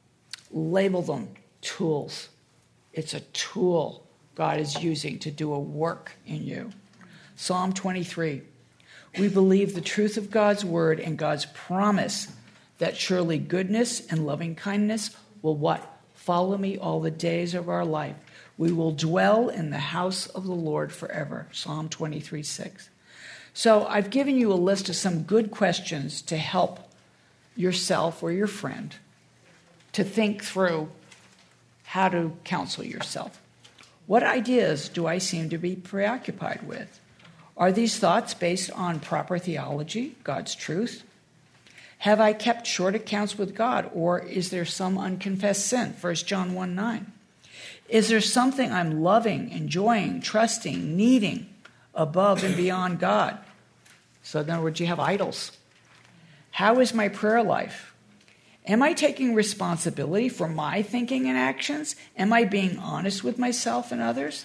A: label them tools. It's a tool God is using to do a work in you. Psalm twenty-three. We believe the truth of God's word and God's promise that surely goodness and loving kindness will what? Follow me all the days of our life. We will dwell in the house of the Lord forever. Psalm twenty-three six. So I've given you a list of some good questions to help yourself or your friend to think through how to counsel yourself. What ideas do I seem to be preoccupied with? Are these thoughts based on proper theology, God's truth? Have I kept short accounts with God, or is there some unconfessed sin? First John one nine. Is there something I'm loving, enjoying, trusting, needing above and beyond God? So in other words, you have idols. How is my prayer life? Am I taking responsibility for my thinking and actions? Am I being honest with myself and others?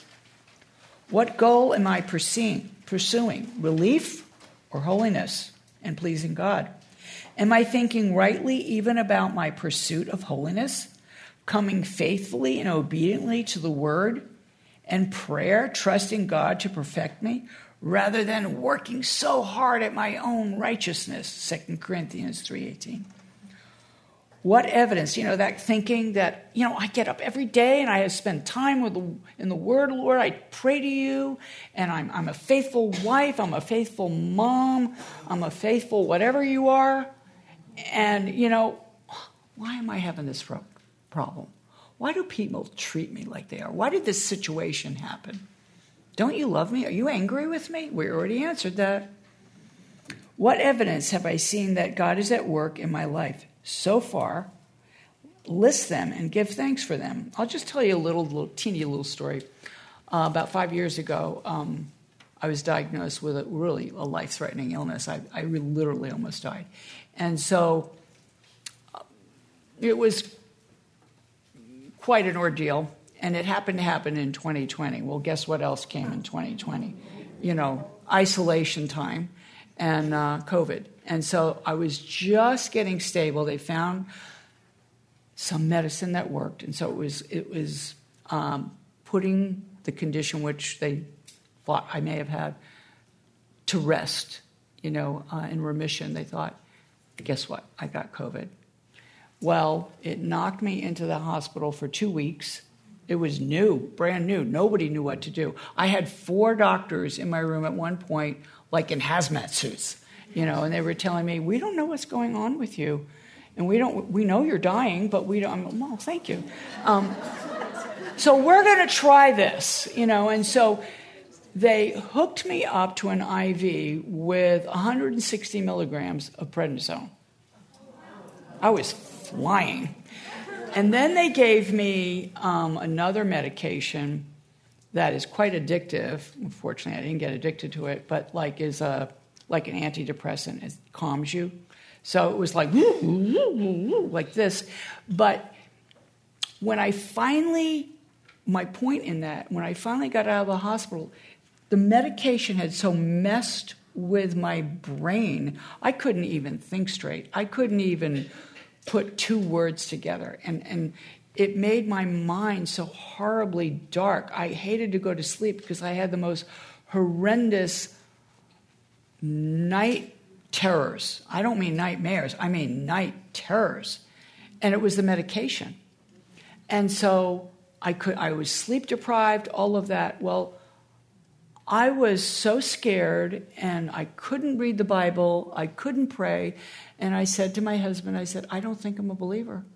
A: What goal am I pursuing? Pursuing relief or holiness and pleasing God? Am I thinking rightly even about my pursuit of holiness, coming faithfully and obediently to the word and prayer, trusting God to perfect me, rather than working so hard at my own righteousness? Second Corinthians three eighteen. What evidence, you know, that thinking that, you know, I get up every day and I spend time with the, in the Word, Lord, I pray to you, and I'm, I'm a faithful wife, I'm a faithful mom, I'm a faithful whatever you are, and, you know, why am I having this pro- problem? Why do people treat me like they are? Why did this situation happen? Don't you love me? Are you angry with me? We already answered that. What evidence have I seen that God is at work in my life so far? List them and give thanks for them. I'll just tell you a little, little teeny little story. Uh, about five years ago, um, I was diagnosed with a really a life-threatening illness. I, I literally almost died. And so uh, it was quite an ordeal, and it happened to happen in twenty twenty. Well, guess what else came in twenty twenty? You know, isolation time and uh, COVID. And so I was just getting stable. They found some medicine that worked, and so it was it was um, putting the condition which they thought I may have had to rest, you know, uh, in remission. They thought, guess what? I got COVID. Well, it knocked me into the hospital for two weeks. It was new, brand new. Nobody knew what to do. I had four doctors in my room at one point, like in hazmat suits, you know, and they were telling me, we don't know what's going on with you. And we don't, we know you're dying, but we don't, I'm, well, thank you. Um, so we're going to try this, you know, and so they hooked me up to an I V with one hundred sixty milligrams of prednisone. I was flying. And then they gave me um, another medication that is quite addictive. Unfortunately, I didn't get addicted to it, but like is a like an antidepressant. It calms you. So it was like like this. But when I finally, my point in that, when I finally got out of the hospital, the medication had so messed with my brain, I couldn't even think straight. I couldn't even put two words together. And, and it made my mind so horribly dark. I hated to go to sleep because I had the most horrendous night terrors. I don't mean nightmares. I mean night terrors. And it was the medication. And so I could, I was sleep deprived, all of that. Well, I was so scared, and I couldn't read the Bible. I couldn't pray. And I said to my husband, I said, I don't think I'm a believer.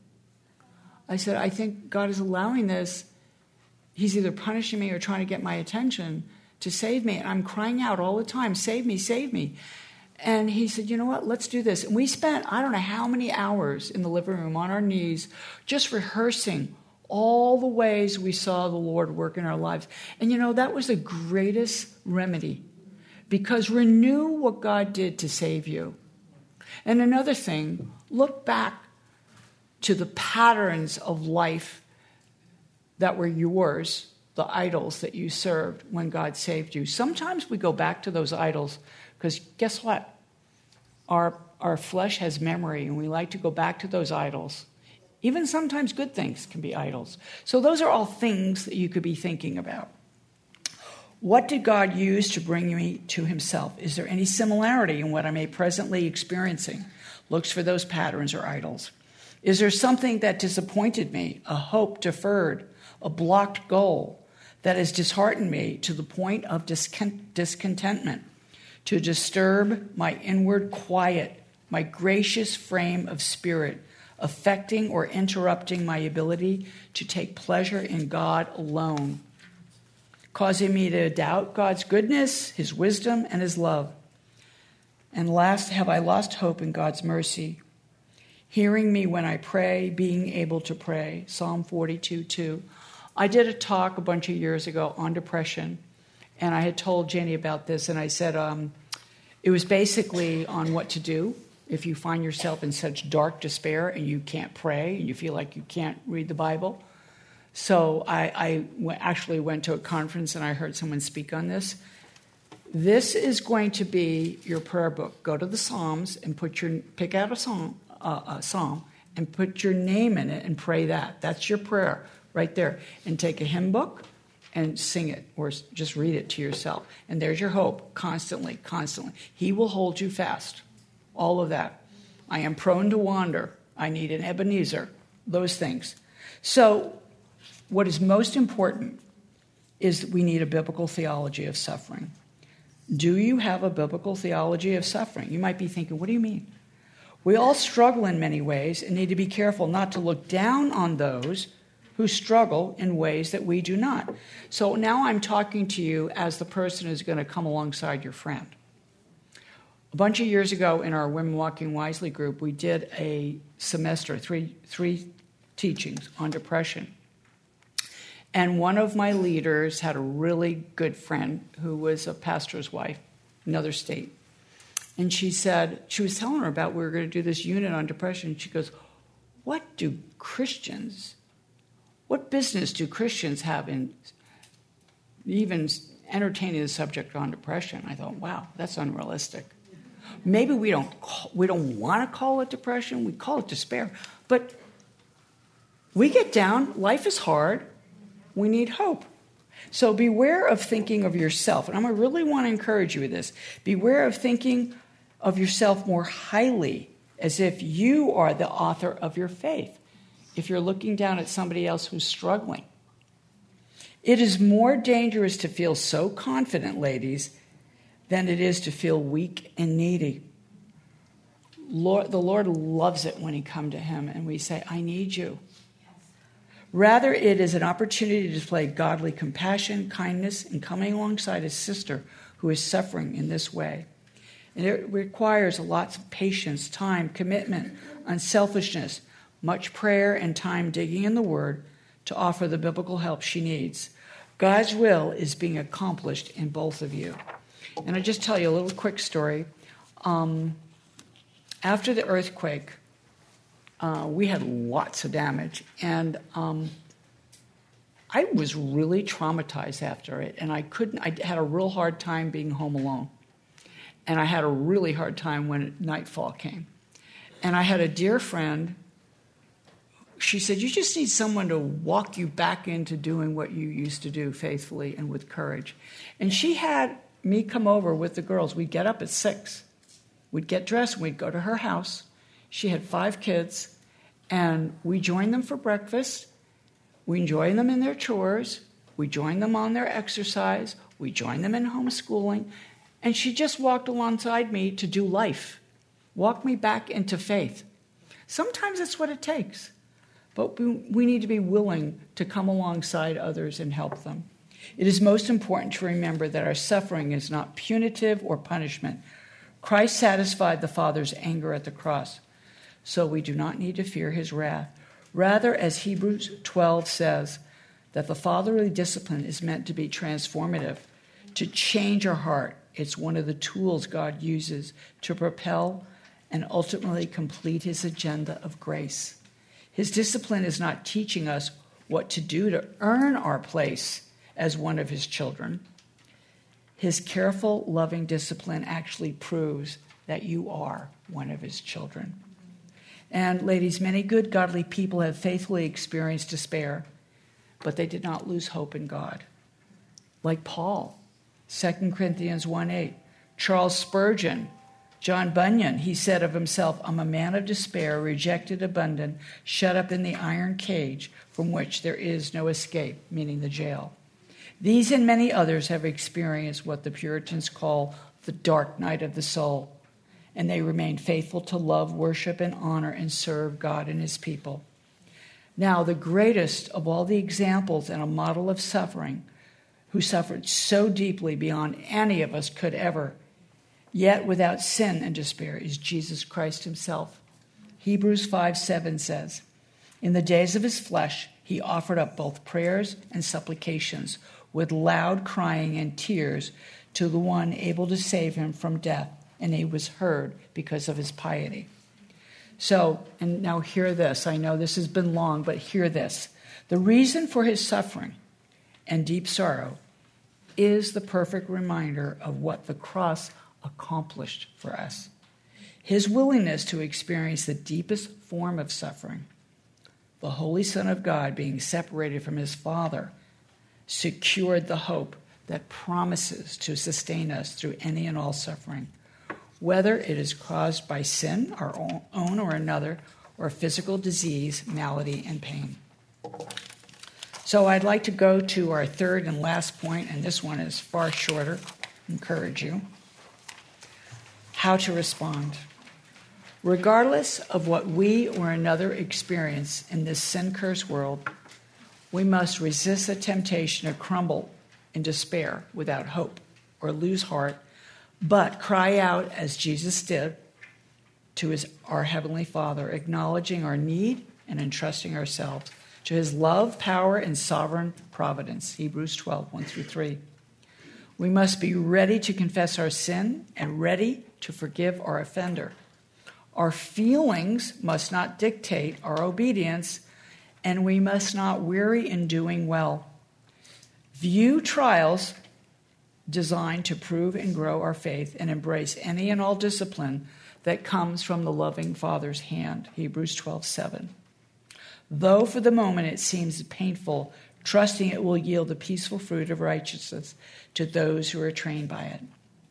A: I said, I think God is allowing this. He's either punishing me or trying to get my attention to save me. And I'm crying out all the time, save me, save me. And he said, you know what, let's do this. And we spent, I don't know how many hours in the living room on our knees just rehearsing all the ways we saw the Lord work in our lives. And, you know, that was the greatest remedy, because renew what God did to save you. And another thing, look back to the patterns of life that were yours, the idols that you served when God saved you. Sometimes we go back to those idols because guess what? Our, our flesh has memory, and we like to go back to those idols. Even sometimes good things can be idols. So those are all things that you could be thinking about. What did God use to bring me to himself? Is there any similarity in what I may presently experiencing? Looks for those patterns or idols. Is there something that disappointed me, a hope deferred, a blocked goal that has disheartened me to the point of discont- discontentment, to disturb my inward quiet, my gracious frame of spirit, affecting or interrupting my ability to take pleasure in God alone, causing me to doubt God's goodness, his wisdom, and his love? And last, have I lost hope in God's mercy, hearing me when I pray, being able to pray? Psalm forty-two two. I did a talk a bunch of years ago on depression, and I had told Janie about this, and I said um, it was basically on what to do if you find yourself in such dark despair and you can't pray and you feel like you can't read the Bible. So I, I w- actually went to a conference and I heard someone speak on this. This is going to be your prayer book. Go to the Psalms and put your pick out a psalm, uh, a psalm and put your name in it and pray that. That's your prayer right there. And take a hymn book and sing it or just read it to yourself. And there's your hope constantly, constantly. He will hold you fast. All of that. I am prone to wander. I need an Ebenezer. Those things. So what is most important is that we need a biblical theology of suffering. Do you have a biblical theology of suffering? You might be thinking, what do you mean? We all struggle in many ways and need to be careful not to look down on those who struggle in ways that we do not. So now I'm talking to you as the person who's going to come alongside your friend. A bunch of years ago in our Women Walking Wisely group, we did a semester, three, three teachings on depression. And one of my leaders had a really good friend who was a pastor's wife, another state. And she said, she was telling her about we were going to do this unit on depression. She goes, what do Christians, what business do Christians have in even entertaining the subject on depression? I thought, wow, that's unrealistic. Maybe we don't call, we don't want to call it depression. We call it despair. But we get down. Life is hard. We need hope. So beware of thinking of yourself, and I really want to encourage you with this. Beware of thinking of yourself more highly, as if you are the author of your faith, if you're looking down at somebody else who's struggling. It is more dangerous to feel so confident, ladies, than it is to feel weak and needy. Lord, the Lord loves it when we come to him and we say, I need you. Rather, it is an opportunity to display godly compassion, kindness, and coming alongside a sister who is suffering in this way. And it requires lots of patience, time, commitment, unselfishness, much prayer, and time digging in the Word to offer the biblical help she needs. God's will is being accomplished in both of you. And I'll just tell you a little quick story. Um, after the earthquake, Uh, we had lots of damage, and um, I was really traumatized after it, and I couldn't, I had a real hard time being home alone, and I had a really hard time when nightfall came. And I had a dear friend, she said, you just need someone to walk you back into doing what you used to do faithfully and with courage. And she had me come over with the girls. We'd get up at six, we'd get dressed, and we'd go to her house. She had five kids, and we joined them for breakfast. We joined them in their chores. We joined them on their exercise. We joined them in homeschooling. And she just walked alongside me to do life, walked me back into faith. Sometimes that's what it takes, but we, we need to be willing to come alongside others and help them. It is most important to remember that our suffering is not punitive or punishment. Christ satisfied the Father's anger at the cross, so we do not need to fear his wrath. Rather, as Hebrews twelve says, that the fatherly discipline is meant to be transformative, to change our heart. It's one of the tools God uses to propel and ultimately complete his agenda of grace. His discipline is not teaching us what to do to earn our place as one of his children. His careful, loving discipline actually proves that you are one of his children. And ladies, many good, godly people have faithfully experienced despair, but they did not lose hope in God. Like Paul, Second Corinthians one eight, Charles Spurgeon, John Bunyan, he said of himself, I'm a man of despair, rejected, abandoned, shut up in the iron cage from which there is no escape, meaning the jail. These and many others have experienced what the Puritans call the dark night of the soul, and they remain faithful to love, worship, and honor and serve God and his people. Now, the greatest of all the examples and a model of suffering, who suffered so deeply beyond any of us could ever, yet without sin and despair, is Jesus Christ himself. Hebrews five seven says, in the days of his flesh, he offered up both prayers and supplications with loud crying and tears to the one able to save him from death, and he was heard because of his piety. So, and now hear this. I know this has been long, but hear this. The reason for his suffering and deep sorrow is the perfect reminder of what the cross accomplished for us. His willingness to experience the deepest form of suffering, the Holy Son of God being separated from his Father, secured the hope that promises to sustain us through any and all suffering, whether it is caused by sin, our own or another, or physical disease, malady, and pain. So I'd like to go to our third and last point, and this one is far shorter. Encourage you. How to respond. Regardless of what we or another experience in this sin-cursed world, we must resist the temptation to crumble in despair without hope or lose heart, but cry out as Jesus did to his, our Heavenly Father, acknowledging our need and entrusting ourselves to his love, power, and sovereign providence. Hebrews twelve, one through three. We must be ready to confess our sin and ready to forgive our offender. Our feelings must not dictate our obedience, and we must not weary in doing well. View trials designed to prove and grow our faith and embrace any and all discipline that comes from the loving Father's hand. Hebrews twelve seven. Though for the moment it seems painful, trusting it will yield the peaceful fruit of righteousness to those who are trained by it.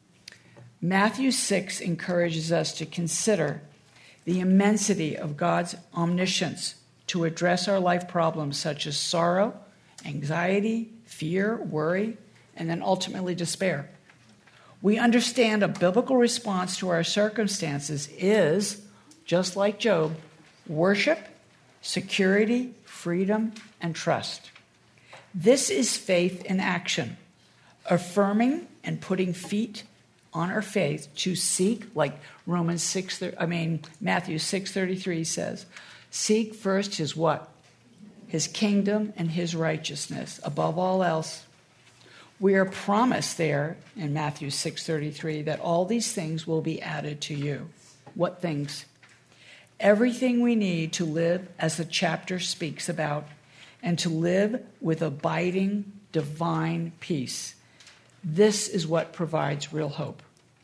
A: Matthew six encourages us to consider the immensity of God's omniscience to address our life problems such as sorrow, anxiety, fear, worry, and then ultimately despair. We understand a biblical response to our circumstances is, just like Job, worship, security, freedom, and trust. This is faith in action, affirming and putting feet on our faith to seek, like Romans six, I mean Matthew six thirty-three says, seek first his what? His kingdom and his righteousness above all else. We are promised there in Matthew six thirty-three that all these things will be added to you. What things? Everything we need to live as the chapter speaks about and to live with abiding divine peace. This is what provides real hope.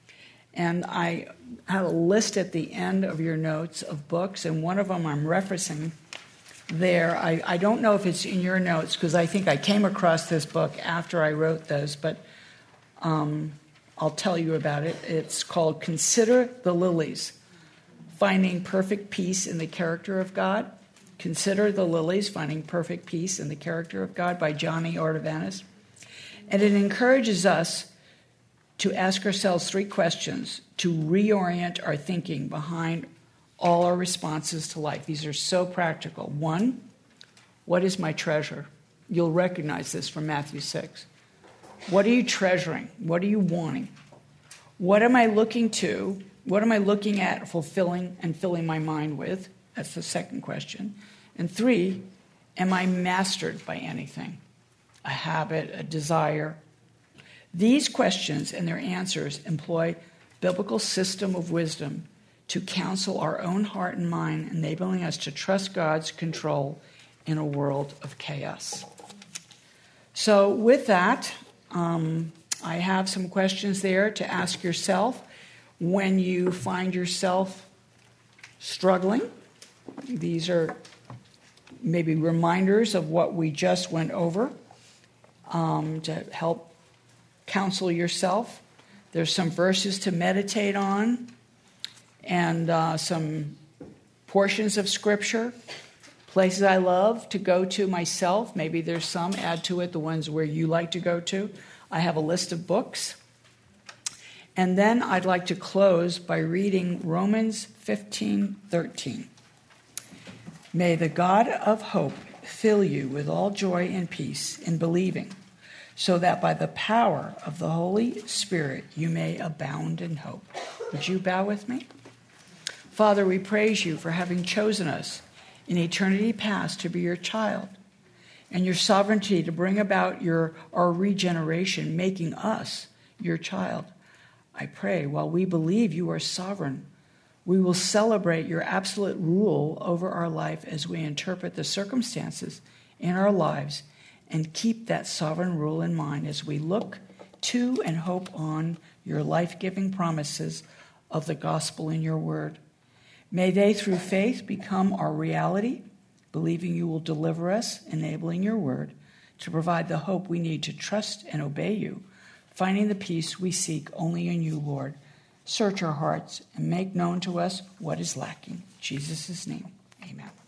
A: And I have a list at the end of your notes of books, and one of them I'm referencing there. I, I don't know if it's in your notes because I think I came across this book after I wrote those, but um, I'll tell you about it. It's called Consider the Lilies, Finding Perfect Peace in the Character of God. Consider the Lilies, Finding Perfect Peace in the Character of God by Johnny Ordovanes. And it encourages us to ask ourselves three questions to reorient our thinking behind all our responses to life. These are so practical. One, what is my treasure? You'll recognize this from Matthew six. What are you treasuring? What are you wanting? What am I looking to? What am I looking at fulfilling and filling my mind with? That's the second question. And three, am I mastered by anything? A habit, a desire. These questions and their answers employ biblical system of wisdom to counsel our own heart and mind, enabling us to trust God's control in a world of chaos. So with that, um, I have some questions there to ask yourself when you find yourself struggling. These are maybe reminders of what we just went over um, to help counsel yourself. There's some verses to meditate on and uh, some portions of Scripture, places I love to go to myself. Maybe there's some, add to it the ones where you like to go to. I have a list of books. And then I'd like to close by reading Romans fifteen thirteen. May the God of hope fill you with all joy and peace in believing, so that by the power of the Holy Spirit you may abound in hope. Would you bow with me? Father, we praise you for having chosen us in eternity past to be your child, and your sovereignty to bring about your our regeneration, making us your child. I pray, while we believe you are sovereign, we will celebrate your absolute rule over our life as we interpret the circumstances in our lives and keep that sovereign rule in mind as we look to and hope on your life-giving promises of the gospel in your word. May they, through faith, become our reality, believing you will deliver us, enabling your word to provide the hope we need to trust and obey you, finding the peace we seek only in you, Lord. Search our hearts and make known to us what is lacking. In Jesus' name, amen.